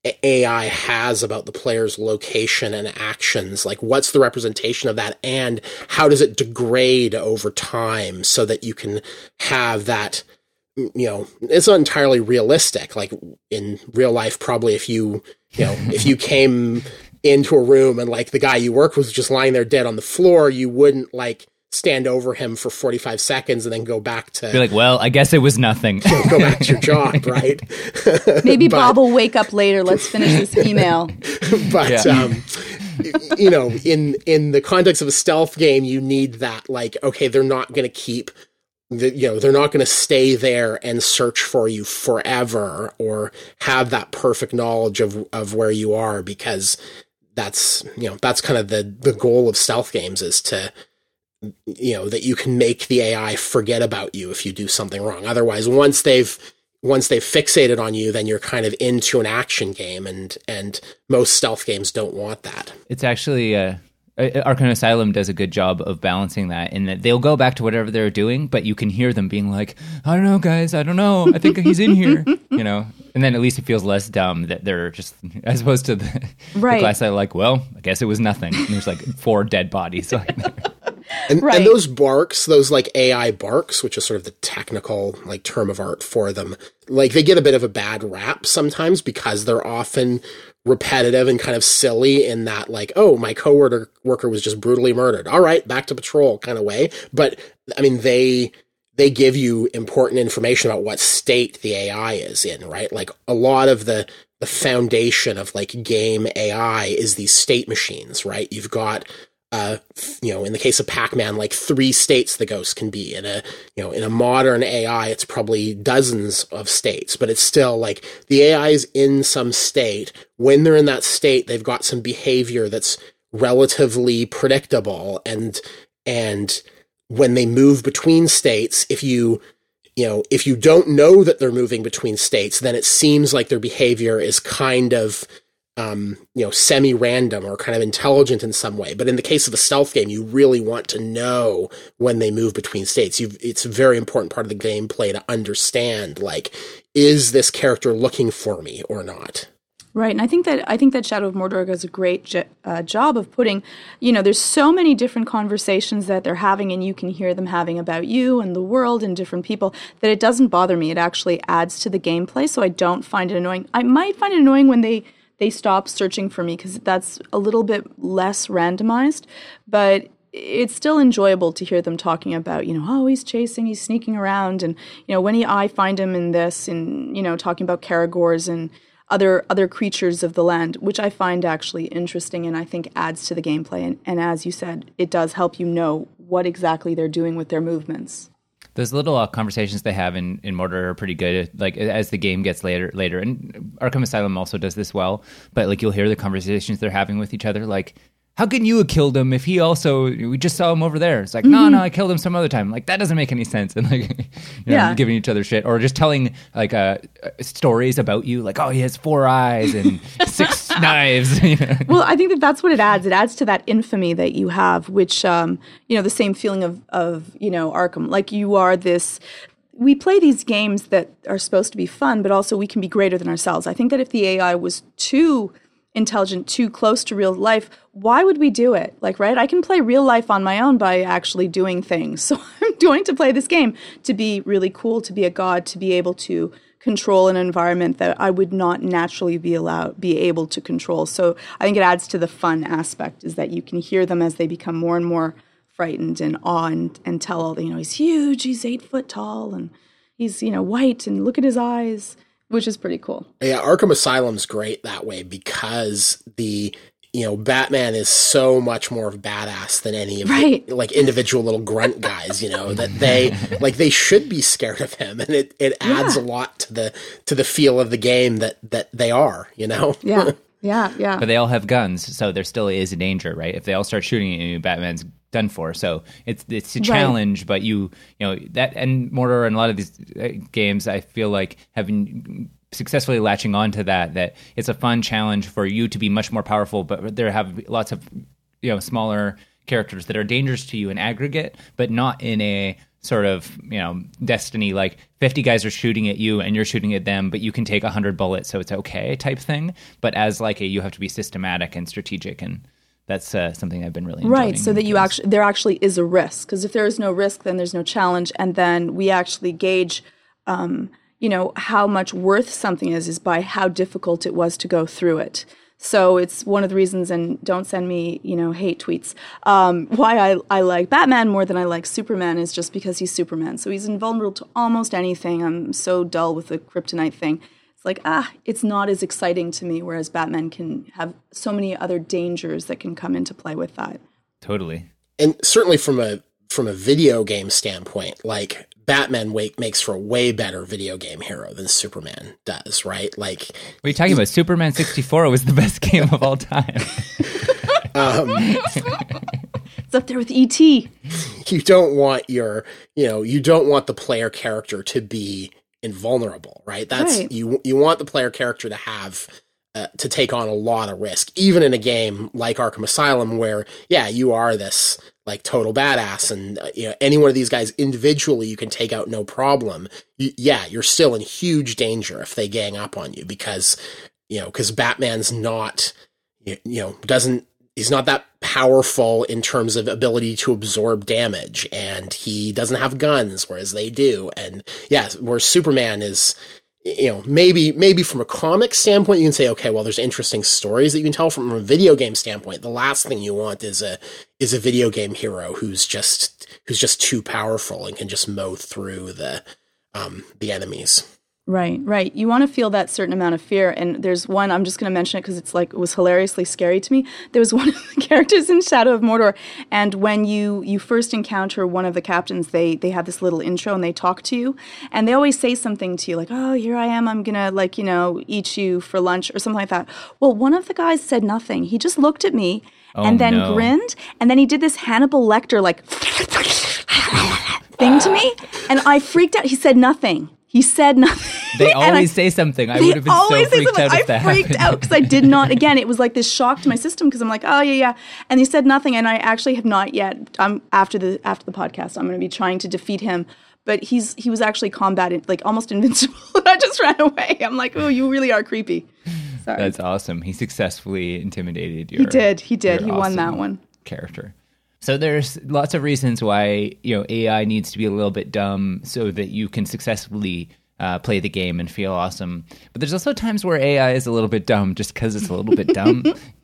AI has about the player's location and actions, like what's the representation of that, and how does it degrade over time so that you can have that, it's not entirely realistic. Like in real life, probably if you came into a room and like the guy you work with was just lying there dead on the floor, you wouldn't like stand over him for 45 seconds and then go back to... Be like, well, I guess it was nothing. Go back to your job, right? Maybe Bob will wake up later. Let's finish this email. But, in the context of a stealth game, you need that, like, okay, they're not going to keep... they're not going to stay there and search for you forever or have that perfect knowledge of where you are, because that's kind of the goal of stealth games, is to... that you can make the AI forget about you if you do something wrong. Otherwise, once they've fixated on you, then you're kind of into an action game, and most stealth games don't want that. It's actually Arkham Asylum does a good job of balancing that, in that they'll go back to whatever they're doing, but you can hear them being like, I don't know, guys, I don't know, I think he's in here, and then at least it feels less dumb that they're just, as opposed to the class that like, well, I guess it was nothing. And there's like 4 dead bodies. And those barks, those like AI barks, which is sort of the technical like term of art for them, like they get a bit of a bad rap sometimes because they're often repetitive and kind of silly in that, like, oh, my coworker was just brutally murdered. All right, back to patrol kind of way. But I mean, they give you important information about what state the AI is in, right? Like a lot of the foundation of like game AI is these state machines, right? You've got in the case of Pac-Man, like 3 states the ghost can be. In a modern AI, it's probably dozens of states, but it's still like the AI is in some state. When they're in that state, they've got some behavior that's relatively predictable. And when they move between states, if you don't know that they're moving between states, then it seems like their behavior is kind of semi-random or kind of intelligent in some way. But in the case of a stealth game, you really want to know when they move between states. It's a very important part of the gameplay to understand, like, is this character looking for me or not? Right, and I think that Shadow of Mordor does a great job of putting, there's so many different conversations that they're having, and you can hear them having about you and the world and different people, that it doesn't bother me. It actually adds to the gameplay, so I don't find it annoying. I might find it annoying when they stop searching for me, because that's a little bit less randomized. But it's still enjoyable to hear them talking about, oh, he's chasing, he's sneaking around, and when I find him in this, and talking about Caragors and other creatures of the land, which I find actually interesting and I think adds to the gameplay. And as you said, it does help you know what exactly they're doing with their movements. Those little conversations they have in Mordor are pretty good. Like as the game gets later, and Arkham Asylum also does this well. But like you'll hear the conversations they're having with each other, like, how can you have killed him if he also, we just saw him over there? It's like, no, I killed him some other time. Like, that doesn't make any sense. And like, giving each other shit, or just telling like stories about you, like, oh, he has 4 eyes and 6 knives. Well, I think that's what it adds. It adds to that infamy that you have, which, the same feeling of Arkham. Like you are this, we play these games that are supposed to be fun, but also we can be greater than ourselves. I think that if the AI was too intelligent, too close to real life, why would we do it? Like, right? I can play real life on my own by actually doing things. So I'm going to play this game to be really cool, to be a god, to be able to control an environment that I would not naturally be able to control. So I think it adds to the fun aspect, is that you can hear them as they become more and more frightened and awe and tell all he's huge, he's 8 foot tall, and he's, white, and look at his eyes, which is pretty cool. Yeah, Arkham Asylum's great that way because Batman is so much more of a badass than any of the, like, individual little grunt guys, that they should be scared of him, and it adds a lot to the feel of the game that they are, Yeah. Yeah. But they all have guns, so there still is a danger, right? If they all start shooting at you, Batman's done for. So it's a challenge, but that, and Mordor and a lot of these games, I feel like, have been successfully latching on to that it's a fun challenge for you to be much more powerful, but there have lots of smaller characters that are dangerous to you in aggregate, but not in a sort of Destiny, like 50 guys are shooting at you and you're shooting at them, but you can take 100 bullets, so it's okay type thing. But as like you have to be systematic and strategic, and that's something I've been really enjoying. Right, so that there actually is a risk, because if there is no risk, then there's no challenge, and then we actually gauge how much worth something is by how difficult it was to go through it. So it's one of the reasons, and don't send me, hate tweets, why I like Batman more than I like Superman is just because he's Superman. So he's invulnerable to almost anything. I'm so dull with the kryptonite thing. It's like, it's not as exciting to me, whereas Batman can have so many other dangers that can come into play with that. Totally. And certainly from a video game standpoint, like, Batman makes for a way better video game hero than Superman does, right? Like, what are you talking about? Superman 64 was the best game of all time. It's up there with E.T. You don't want the player character to be invulnerable, right? That's right. You want the player character to have to take on a lot of risk, even in a game like Arkham Asylum, where you are this like total badass, and any one of these guys individually you can take out no problem. You're still in huge danger if they gang up on you, because Batman's not he's not that powerful in terms of ability to absorb damage, and he doesn't have guns, whereas they do. And where Superman is, maybe from a comic standpoint, you can say, okay, well, there's interesting stories that you can tell. From a video game standpoint, the last thing you want is a video game hero who's just too powerful and can just mow through the enemies. Right. You want to feel that certain amount of fear. And there's one, I'm just going to mention it because it's like, it was hilariously scary to me. There was one of the characters in Shadow of Mordor, and when you first encounter one of the captains, they have this little intro and they talk to you, and they always say something to you like, oh, here I am, I'm going to eat you for lunch or something like that. Well, one of the guys said nothing. He just looked at me and then grinned, and then he did this Hannibal Lecter like thing to me, and I freaked out. He said nothing. They always say something. I would have been so freaked out if that happened. I freaked out because I did not. Again, it was like this shock to my system because I'm like, oh yeah. And he said nothing, and I actually have not yet. After the podcast, I'm going to be trying to defeat him. But he was actually combated, like almost invincible. And I just ran away. I'm like, oh, you really are creepy. Sorry. That's awesome. He successfully intimidated you. He did. He won that one. Character. So there's lots of reasons why AI needs to be a little bit dumb so that you can successfully play the game and feel awesome. But there's also times where AI is a little bit dumb just because it's a little bit dumb.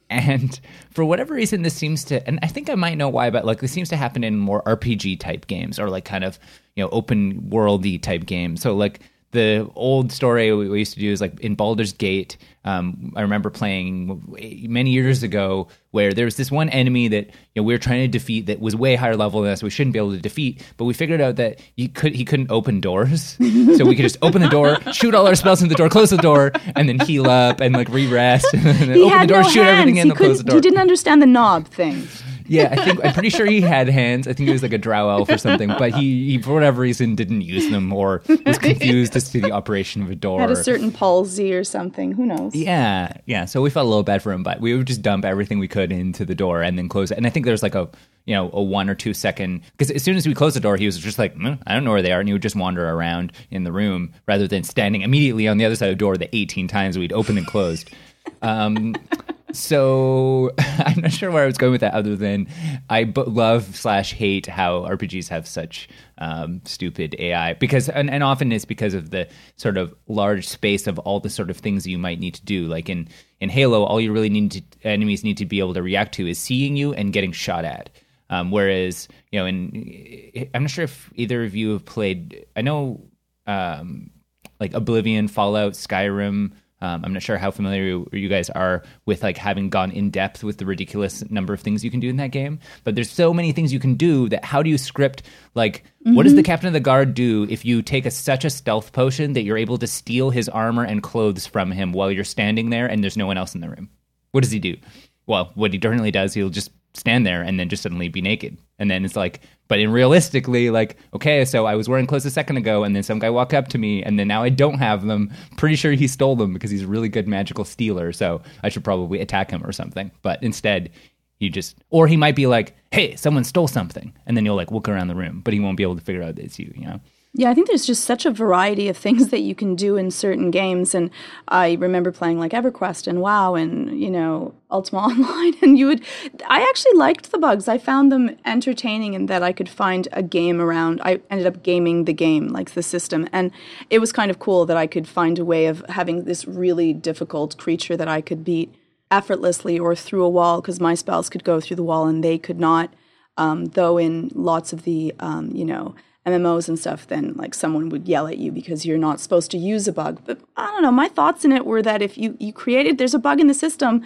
And for whatever reason, this seems to, and I think I might know why, but like this seems to happen in more RPG type games or like kind of, open worldy type games. So like the old story we used to do is like in Baldur's Gate. I remember playing many years ago where there was this one enemy that we were trying to defeat that was way higher level than us. We shouldn't be able to defeat, but we figured out that he couldn't open doors, so we could just open the door, shoot all our spells in the door, close the door, and then heal up and like re-rest, and then open the door, shoot everything in, and close the door. He didn't understand the knob thing. Yeah, I'm pretty sure he had hands. I think he was like a drow elf or something, but he for whatever reason didn't use them or was confused as to the operation of a door. Had a certain palsy or something. Who knows? Yeah. So we felt a little bad for him, but we would just dump everything we could into the door and then close it. And I think there's like a 1 or 2 second, because as soon as we closed the door, he was just like, I don't know where they are, and he would just wander around in the room rather than standing immediately on the other side of the door the 18 times we'd opened and closed. So I'm not sure where I was going with that other than I love/hate how RPGs have such stupid AI because and often it's because of the sort of large space of all the sort of things you might need to do. Like in Halo, all you really enemies need to be able to react to is seeing you and getting shot at. Whereas, I'm not sure if either of you have played, I know like Oblivion, Fallout, Skyrim. I'm not sure how familiar you guys are with like having gone in depth with the ridiculous number of things you can do in that game. But there's so many things you can do that how do you script like what does the captain of the guard do if you take such a stealth potion that you're able to steal his armor and clothes from him while you're standing there and there's no one else in the room? What does he do? Well, what he currently does, he'll just stand there and then just suddenly be naked. And then it's like, but in realistically, like, okay, so I was wearing clothes a second ago and then some guy walked up to me and then now I don't have them. Pretty sure he stole them because he's a really good magical stealer. So I should probably attack him or something. But instead, or he might be like, hey, someone stole something. And then you'll like look around the room, but he won't be able to figure out that it's you, Yeah, I think there's just such a variety of things that you can do in certain games. And I remember playing like EverQuest and WoW and, Ultima Online. And I actually liked the bugs. I found them entertaining in that I could find a game around. I ended up gaming the game, like the system. And it was kind of cool that I could find a way of having this really difficult creature that I could beat effortlessly or through a wall because my spells could go through the wall and they could not. Though in lots of the, MMOs and stuff, then like someone would yell at you because you're not supposed to use a bug. But I don't know. My thoughts in it were that if you there's a bug in the system,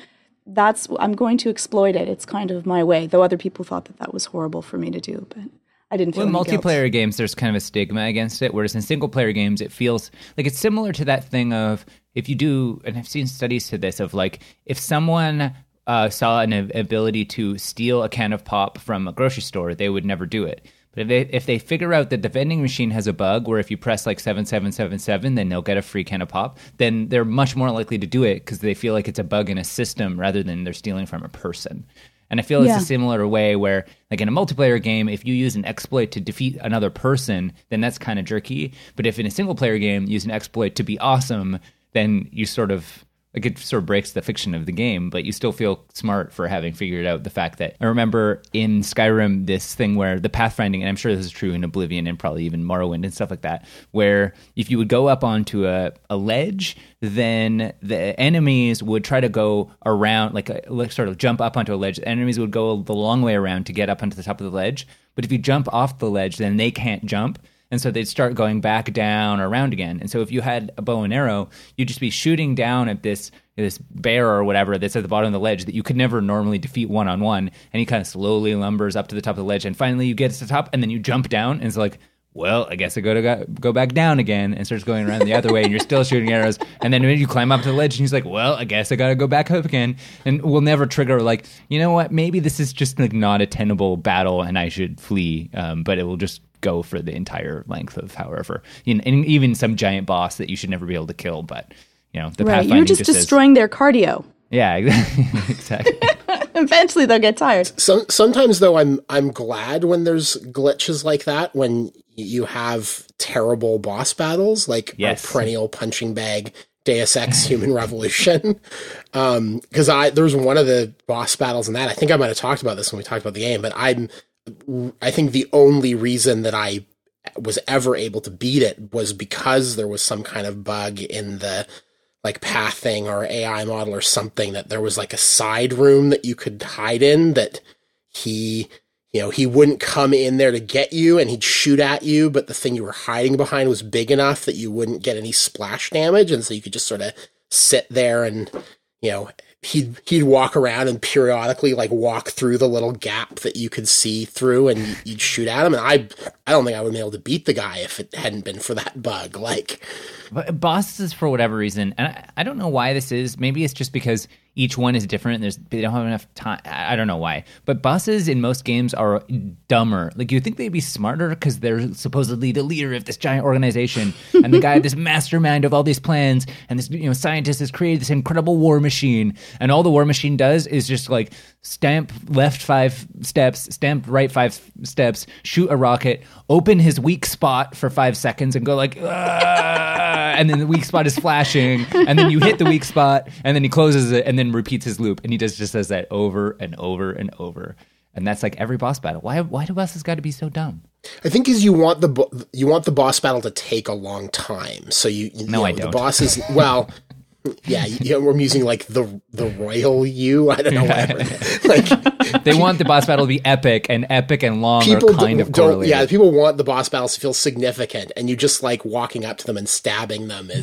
I'm going to exploit it. It's kind of my way. Though other people thought that was horrible for me to do, but I didn't feel. In multiplayer games, there's kind of a stigma against it, whereas in single player games, it feels like it's similar to that thing of if you do, and I've seen studies to this of like if someone saw an ability to steal a can of pop from a grocery store, they would never do it. But if they figure out that the vending machine has a bug where if you press like 7777, then they'll get a free can of pop, then they're much more likely to do it because they feel like it's a bug in a system rather than they're stealing from a person. And I feel it's a similar way where, like in a multiplayer game, if you use an exploit to defeat another person, then that's kind of jerky. But if in a single player game, you use an exploit to be awesome, then you sort of... like it sort of breaks the fiction of the game, but you still feel smart for having figured out the fact that I remember in Skyrim this thing where the pathfinding, and I'm sure this is true in Oblivion and probably even Morrowind and stuff like that, where if you would go up onto a ledge, then the enemies would try to go around, like sort of jump up onto a ledge. The enemies would go the long way around to get up onto the top of the ledge, but if you jump off the ledge, then they can't jump. And so they'd start going back down or around again. And so if you had a bow and arrow, you'd just be shooting down at this bear or whatever that's at the bottom of the ledge that you could never normally defeat one-on-one. And he kind of slowly lumbers up to the top of the ledge. And finally you get to the top and then you jump down. And it's like, well, I guess I go back down again, and starts going around the other way. And you're still shooting arrows. And then you climb up to the ledge and he's like, well, I guess I got to go back up again. And we'll never trigger like, you know what? Maybe this is just like not a tenable battle and I should flee. But it will just go for the entire length of however, and even some giant boss that you should never be able to kill, but the pathfinding you're just destroying their cardio. Yeah, exactly. Eventually they'll get tired. Sometimes though, I'm glad when there's glitches like that, when you have terrible boss battles like our perennial punching bag Deus Ex Human Revolution. Because there's one of the boss battles in that, I think I might have talked about this when we talked about the game, but I think the only reason that I was ever able to beat it was because there was some kind of bug in the like pathing or AI model or something, that there was like a side room that you could hide in, that he wouldn't come in there to get you and he'd shoot at you, but the thing you were hiding behind was big enough that you wouldn't get any splash damage. And so you could just sort of sit there and, he'd walk around and periodically like walk through the little gap that you could see through, and you'd shoot at him. And I don't think I would have been able to beat the guy if it hadn't been for that bug. Like, but bosses, for whatever reason, and I don't know why this is. Maybe it's just because each one is different. They don't have enough time. I don't know why. But bosses in most games are dumber. Like, you'd think they'd be smarter because they're supposedly the leader of this giant organization, and the guy, this mastermind of all these plans, and this scientist has created this incredible war machine, and all the war machine does is just like stamp left 5 steps, stamp right 5 steps, shoot a rocket, open his weak spot for 5 seconds, and go like, and then the weak spot is flashing, and then you hit the weak spot, and then he closes it, and then repeats his loop, and he just does that over and over and over, and that's like every boss battle. Why do bosses got to be so dumb? I think is you want the boss battle to take a long time, so I don't. The bosses, well. Yeah, we're using like the royal you. I don't know. Whatever. Like, they want the boss battle to be epic and long are kind of correlated. Yeah, people want the boss battles to feel significant, and you just like walking up to them and stabbing them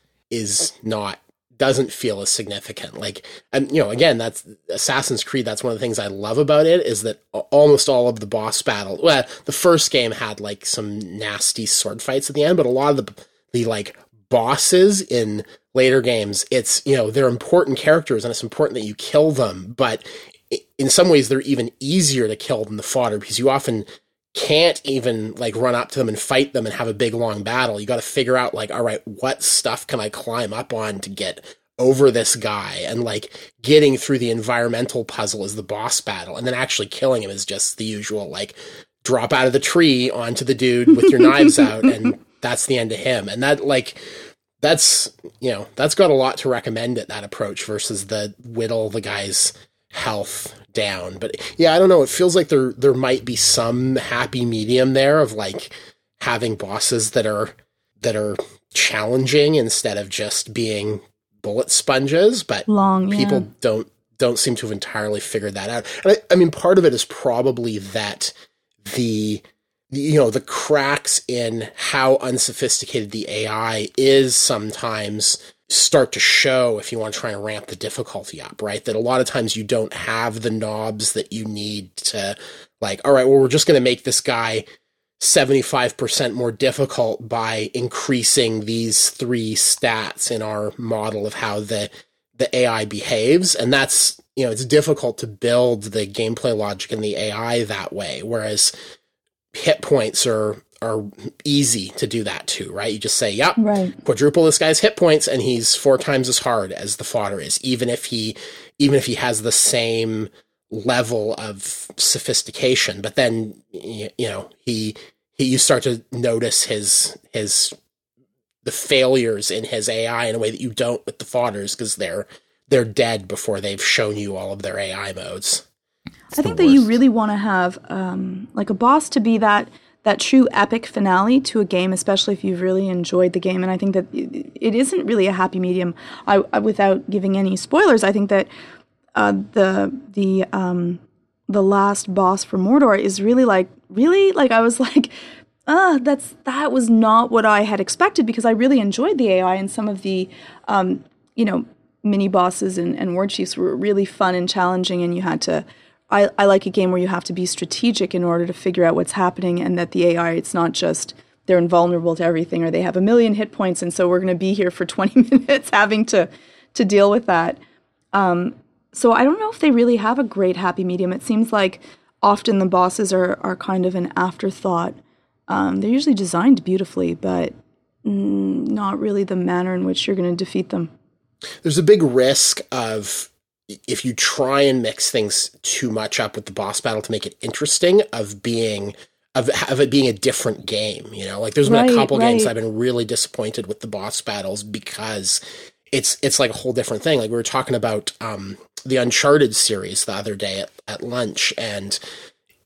doesn't feel as significant. Like, and again, that's Assassin's Creed. That's one of the things I love about it, is that almost all of the boss battle. Well, the first game had like some nasty sword fights at the end, but a lot of the like bosses in later games, it's, they're important characters and it's important that you kill them, but in some ways they're even easier to kill than the fodder, because you often can't even like run up to them and fight them and have a big long battle. You got to figure out like, all right, what stuff can I climb up on to get over this guy, and like getting through the environmental puzzle is the boss battle, and then actually killing him is just the usual, like drop out of the tree onto the dude with your knives out, and that's the end of him. And that like, that's got a lot to recommend it, that approach, versus the whittle the guy's health down. But yeah, I don't know. It feels like there might be some happy medium there of like having bosses that are challenging instead of just being bullet sponges. But people don't seem to have entirely figured that out. And I mean, part of it is probably that the cracks in how unsophisticated the AI is sometimes start to show if you want to try and ramp the difficulty up, right? That a lot of times you don't have the knobs that you need to, like, all right, well, we're just going to make this guy 75% more difficult by increasing these 3 stats in our model of how the AI behaves. And that's, it's difficult to build the gameplay logic in the AI that way. Whereas hit points are easy to do that too, right? You just say, yep, right, quadruple this guy's hit points and he's 4 times as hard as the fodder is, even if he has the same level of sophistication. But then, you start to notice the failures in his AI in a way that you don't with the fodders, because they're dead before they've shown you all of their AI modes. I think that you really want to have like a boss to be that true epic finale to a game, especially if you've really enjoyed the game. And I think that it isn't really a happy medium. I without giving any spoilers, I think that the last boss for Mordor is really like I was like, that was not what I had expected, because I really enjoyed the AI, and some of the mini bosses and war chiefs were really fun and challenging, and you had to. I like a game where you have to be strategic in order to figure out what's happening, and that the AI, it's not just they're invulnerable to everything or they have 1,000,000 hit points and so we're going to be here for 20 minutes having to deal with that. So I don't know if they really have a great happy medium. It seems like often the bosses are kind of an afterthought. They're usually designed beautifully, but not really the manner in which you're going to defeat them. There's a big risk of, if you try and mix things too much up with the boss battle to make it interesting, of it being a different game. Like there's been a couple games I've been really disappointed with the boss battles, because it's like a whole different thing. Like we were talking about the Uncharted series the other day at lunch, and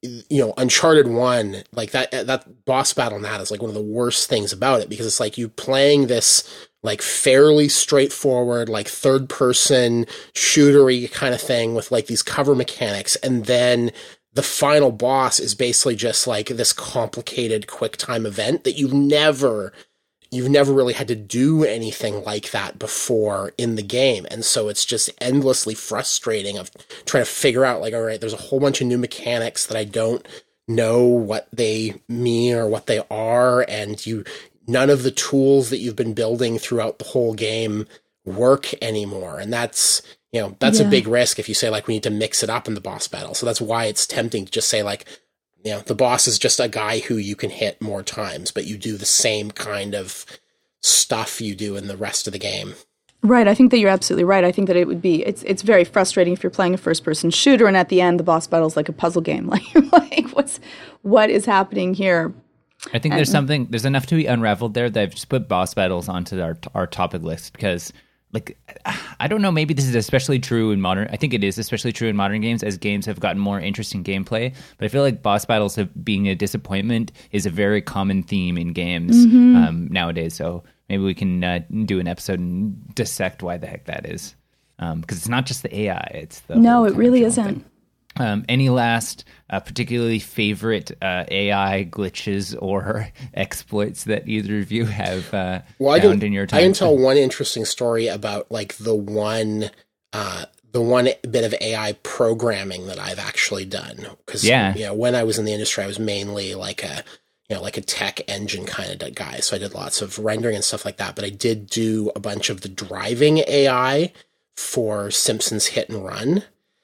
Uncharted 1, like that boss battle in that is like one of the worst things about it, because it's like you playing this like fairly straightforward, like third person shootery kind of thing with like these cover mechanics. And then the final boss is basically just like this complicated quick time event that you've never really had to do anything like that before in the game. And so it's just endlessly frustrating of trying to figure out like, all right, there's a whole bunch of new mechanics that I don't know what they mean or what they are. And none of the tools that you've been building throughout the whole game work anymore. And that's a big risk if you say like, we need to mix it up in the boss battle. So that's why it's tempting to just say like, the boss is just a guy who you can hit more times, but you do the same kind of stuff you do in the rest of the game. Right. I think that you're absolutely right. I think that it's very frustrating if you're playing a first person shooter and at the end the boss battle is like a puzzle game. Like what is happening here? I think there's enough to be unraveled there that I've just put boss battles onto our topic list because, like, I don't know, maybe this is especially true in modern. I think it is especially true in modern games as games have gotten more interesting gameplay. But I feel like boss battles being a disappointment is a very common theme in games nowadays. So maybe we can do an episode and dissect why the heck that is, because it's not just the AI; it's the no, it really isn't. Thing. Any last particularly favorite AI glitches or exploits that either of you have found in your time? I can tell one interesting story about like the one bit of AI programming that I've actually done. Because when I was in the industry, I was mainly like a tech engine kind of guy. So I did lots of rendering and stuff like that. But I did do a bunch of the driving AI for Simpsons Hit and Run.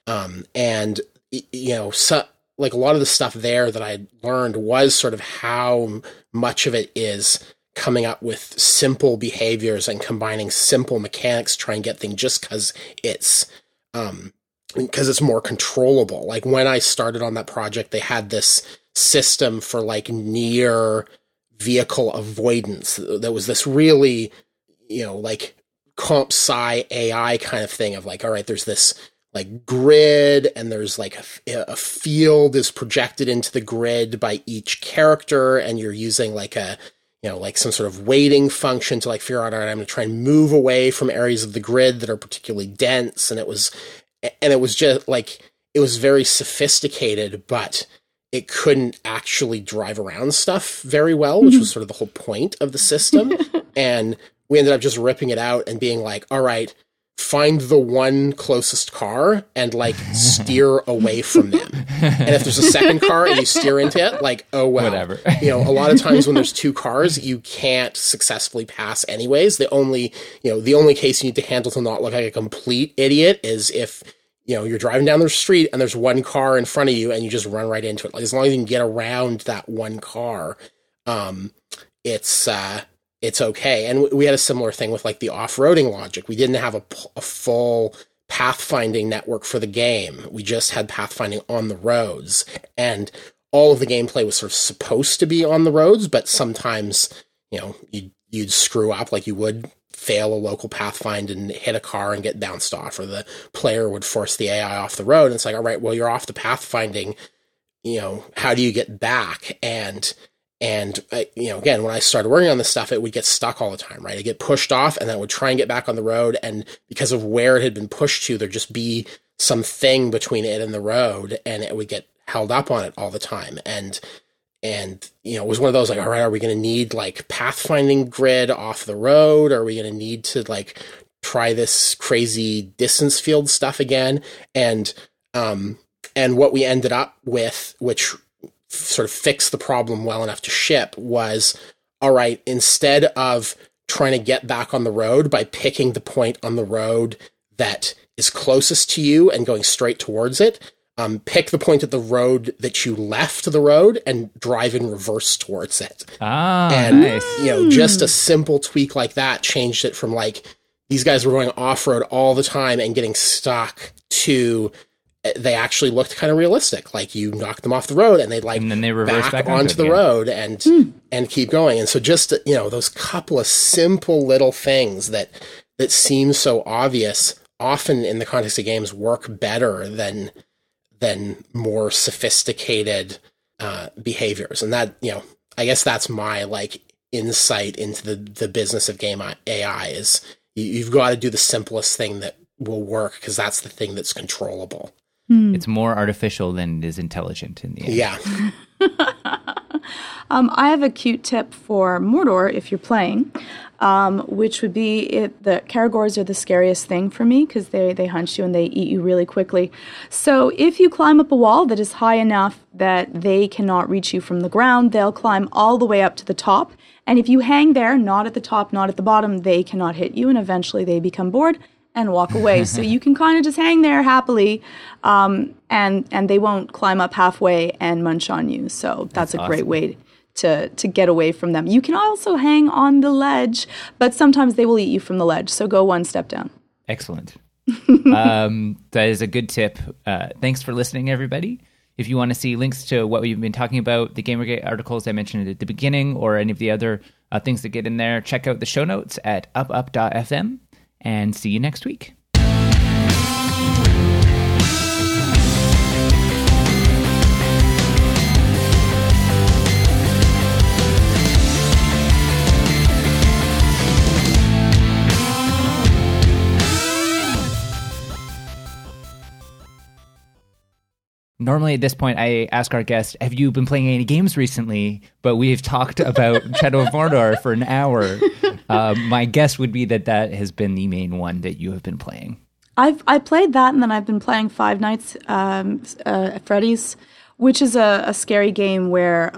So like a lot of the stuff there that I learned was sort of how much of it is coming up with simple behaviors and combining simple mechanics to try and get things just because it's more controllable. Like when I started on that project, they had this system for like near vehicle avoidance. That was this really, like comp sci AI kind of thing of like, all right, there's this like grid and there's like a field is projected into the grid by each character. And you're using like like some sort of weighting function to like figure out, all right, I'm going to try and move away from areas of the grid that are particularly dense. And it was just like, it was very sophisticated, but it couldn't actually drive around stuff very well, which was sort of the whole point of the system. And we ended up just ripping it out and being like, all right, find the one closest car and like steer away from them. And if there's a second car and you steer into it, like, oh, well, whatever. A lot of times when there's two cars, you can't successfully pass anyways. The only case you need to handle to not look like a complete idiot is if, you're driving down the street and there's one car in front of you and you just run right into it. Like as long as you can get around that one car, it's okay. And we had a similar thing with like the off-roading logic. We didn't have a full pathfinding network for the game. We just had pathfinding on the roads, and all of the gameplay was sort of supposed to be on the roads, but sometimes, you'd screw up, like you would fail a local pathfind and hit a car and get bounced off, or the player would force the AI off the road. And it's like, all right, well, you're off the pathfinding, how do you get back? And again, when I started working on this stuff, it would get stuck all the time, right? It'd get pushed off and then it would try and get back on the road. And because of where it had been pushed to, there'd just be something between it and the road, and it would get held up on it all the time. And it was one of those like, all right, are we going to need like pathfinding grid off the road? Are we going to need to like try this crazy distance field stuff again? And what we ended up with, which sort of fixed the problem well enough to ship, was, all right, instead of trying to get back on the road by picking the point on the road that is closest to you and going straight towards it, pick the point of the road that you left the road and drive in reverse towards it. And, nice. Just a simple tweak like that changed it from like, these guys were going off-road all the time and getting stuck to they actually looked kind of realistic. Like you knocked them off the road and they'd like, and then they reverse back onto the road and keep going. And so just, those couple of simple little things that seem so obvious often in the context of games work better than than more sophisticated behaviors. And that, I guess that's my insight into the business of game AI is you've got to do the simplest thing that will work because that's the thing that's controllable. It's more artificial than it is intelligent in the end. Yeah. I have a cute tip for Mordor if you're playing, which would be the Caragors are the scariest thing for me because they hunt you and they eat you really quickly. So if you climb up a wall that is high enough that they cannot reach you from the ground, they'll climb all the way up to the top. And if you hang there, not at the top, not at the bottom, they cannot hit you, and eventually they become bored and walk away. So you can kind of just hang there happily, and they won't climb up halfway and munch on you. So that's a awesome. Great way to get away from them. You can also hang on the ledge, but sometimes they will eat you from the ledge. So go one step down. Excellent. That is a good tip. Thanks for listening, everybody. If you want to see links to what we've been talking about, the Gamergate articles I mentioned at the beginning, or any of the other things that get in there, check out the show notes at upup.fm, and see you next week. Normally at this point, I ask our guest, have you been playing any games recently? But we've talked about Shadow of Mordor for an hour. My guess would be that has been the main one that you have been playing. I played that, and then I've been playing Five Nights at Freddy's, which is a scary game where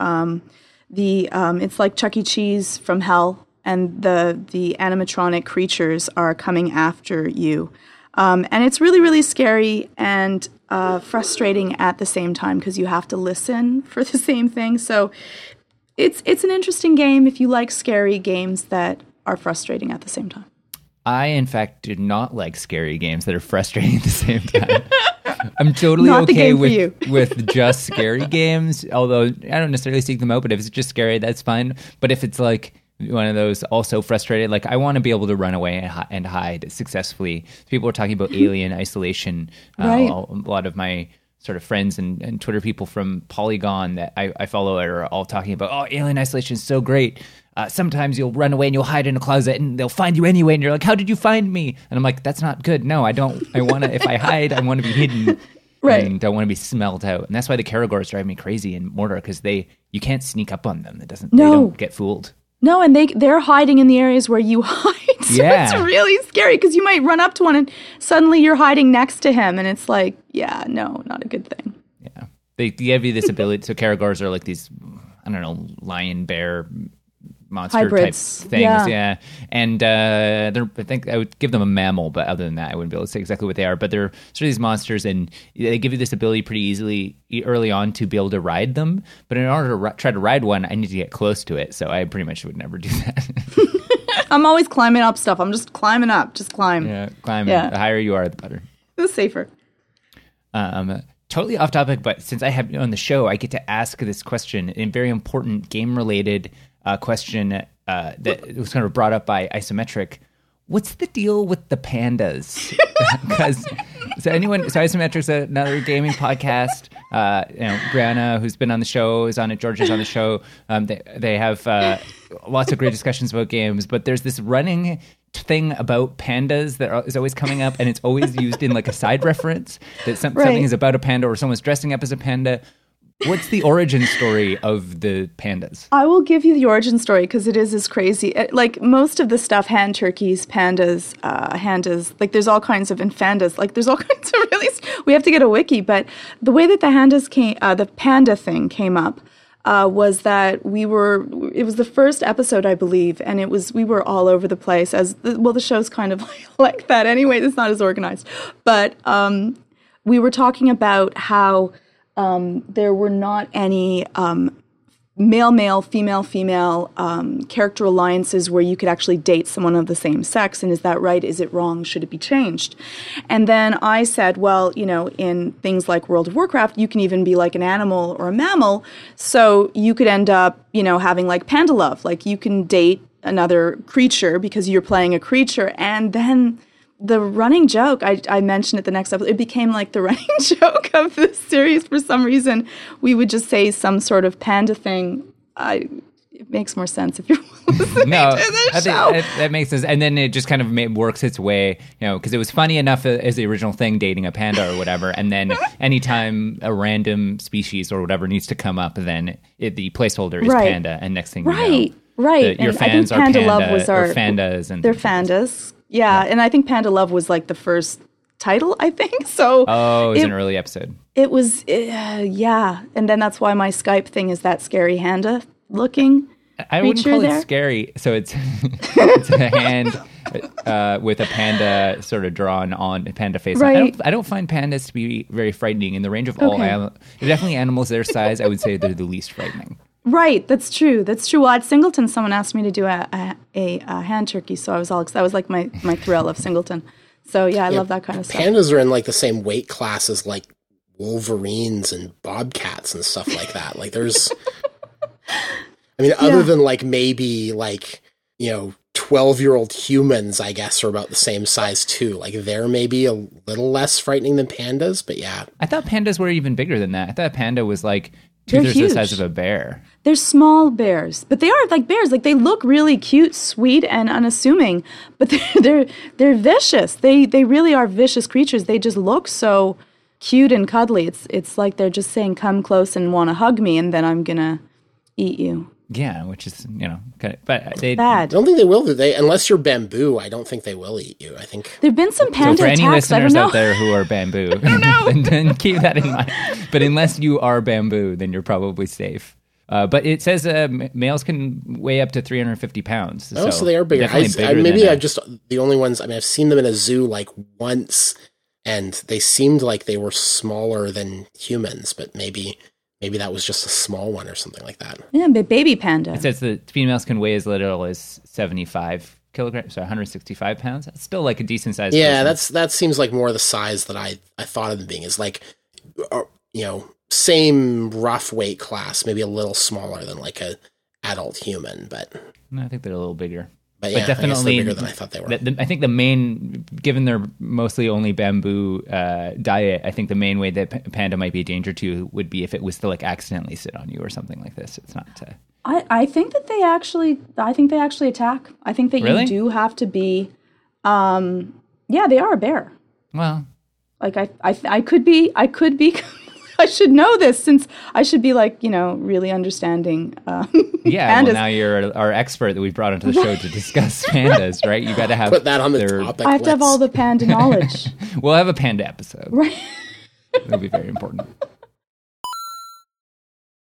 it's like Chuck E. Cheese from hell, and the animatronic creatures are coming after you. And it's really, really scary and frustrating at the same time because you have to listen for the same thing. So it's an interesting game if you like scary games that are frustrating at the same time. I, in fact, do not like scary games that are frustrating at the same time. I'm totally Not the okay game for you. with just scary games, although I don't necessarily seek them out, but if it's just scary, that's fine. But if it's like one of those also frustrated, like I want to be able to run away and hide successfully. People were talking about Alien Isolation. Right. A lot of my sort of friends and Twitter people from Polygon that I follow are all talking about, oh, Alien Isolation is so great. Sometimes you'll run away and you'll hide in a closet and they'll find you anyway. And you're like, how did you find me? And I'm like, that's not good. No, I don't. I want to, if I hide, I want to be hidden. Right. And don't want to be smelled out. And that's why the Caragors drive me crazy in Mordor, because you can't sneak up on them. They don't get fooled. No, and they're hiding in the areas where you hide. So Yeah. It's really scary because you might run up to one and suddenly you're hiding next to him. And it's like, yeah, no, not a good thing. Yeah. They give you this ability. So Caragors are like these, I don't know, lion, bear, monster Hybrids. type things. Yeah. And I think I would give them a mammal, but other than that, I wouldn't be able to say exactly what they are. But they're sort of these monsters, and they give you this ability pretty easily early on to be able to ride them. But in order to try to ride one, I need to get close to it. So I pretty much would never do that. I'm always climbing up stuff. I'm just climbing up. Just climb. Yeah, climb. Yeah. The higher you are, the better. It's safer. Totally off topic, but since I have you on the show, I get to ask this question, a very important game-related question that was kind of brought up by Isometric. What's the deal with the pandas? Because Isometric's another gaming podcast. Brianna, who's been on the show, is on it. George is on the show. They have lots of great discussions about games, but there's this running thing about pandas that is always coming up, and it's always used in like a side reference that something is about a panda or someone's dressing up as a panda. What's the origin story of the pandas? I will give you the origin story because it is as crazy. Like most of the stuff, hand turkeys, pandas, handas, like there's all kinds of infandas. Like there's all kinds of really. We have to get a wiki, but the way that the panda thing came up was that it was the first episode, I believe, and we were all over the place the show's kind of like that anyway. It's not as organized, but we were talking about how there were not any male-male, female-female character alliances where you could actually date someone of the same sex. And is that right? Is it wrong? Should it be changed? And then I said, well, in things like World of Warcraft, you can even be like an animal or a mammal. So you could end up, having like panda love. Like you can date another creature because you're playing a creature, and then the running joke, I mentioned it the next episode, it became like the running joke of this series for some reason. We would just say some sort of panda thing. It makes more sense if you're listening to this show. Think that makes sense. And then it just kind of works its way, because it was funny enough as the original thing, dating a panda or whatever. And then anytime a random species or whatever needs to come up, then the placeholder is panda. And next thing you know, right. Your fans are Panda Love was or fandas. And they're fandas. Yeah. And I think Panda Love was like the first title, I think. So it was an early episode. It was, yeah. And then that's why my Skype thing is that scary handa looking I wouldn't call it scary. So it's it's a hand with a panda sort of drawn on a panda face. Right. I don't find pandas to be very frightening in the range of all animals. Definitely animals their size, I would say they're the least frightening. Right, that's true. Well, at Singleton, someone asked me to do a hand turkey, so I was all excited. That was like my thrill of Singleton. So yeah, I love that kind of stuff. Pandas are in like the same weight class as like wolverines and bobcats and stuff like that. Like there's, other than like maybe like 12-year-old humans, I guess, are about the same size too. Like they're maybe a little less frightening than pandas, but yeah. I thought pandas were even bigger than that. I thought a panda was like 2/3 the size of a bear. They're small bears, but they are like bears. Like they look really cute, sweet, and unassuming, but they're vicious. They really are vicious creatures. They just look so cute and cuddly. It's like they're just saying, "Come close and want to hug me, and then I'm gonna eat you." Yeah, which is kind of, but they bad. I don't think they will. Do they? Unless you're bamboo, I don't think they will eat you. I think there've been some panda attacks. So for any listeners out there who are bamboo, then keep that in mind. But unless you are bamboo, then you're probably safe. But it says males can weigh up to 350 pounds. Oh, so they are bigger. I've just the only ones. I've seen them in a zoo like once, and they seemed like they were smaller than humans. But maybe that was just a small one or something like that. Yeah, but baby panda. It says that females can weigh as little as 75 kilograms, so 165 pounds. That's still like a decent size. Yeah, person. that seems like more the size that I thought of them being. Is like, same rough weight class, maybe a little smaller than like a adult human, but no, I think they're a little bigger. But yeah, definitely bigger than I thought they were. I think the main, given their mostly only bamboo diet, I think the main way that panda might be a danger to would be if it was to like accidentally sit on you or something like this. It's not. I think that they actually attack. I think that really? You do have to be. Yeah, they are a bear. Well, like I could be. I should know this since I should be like, really understanding. Yeah, pandas. well, now you're our expert that we've brought onto the show to discuss pandas, right? You got to have put that on the topic. I have to have all the panda knowledge. We'll have a panda episode. Right. It'll be very important.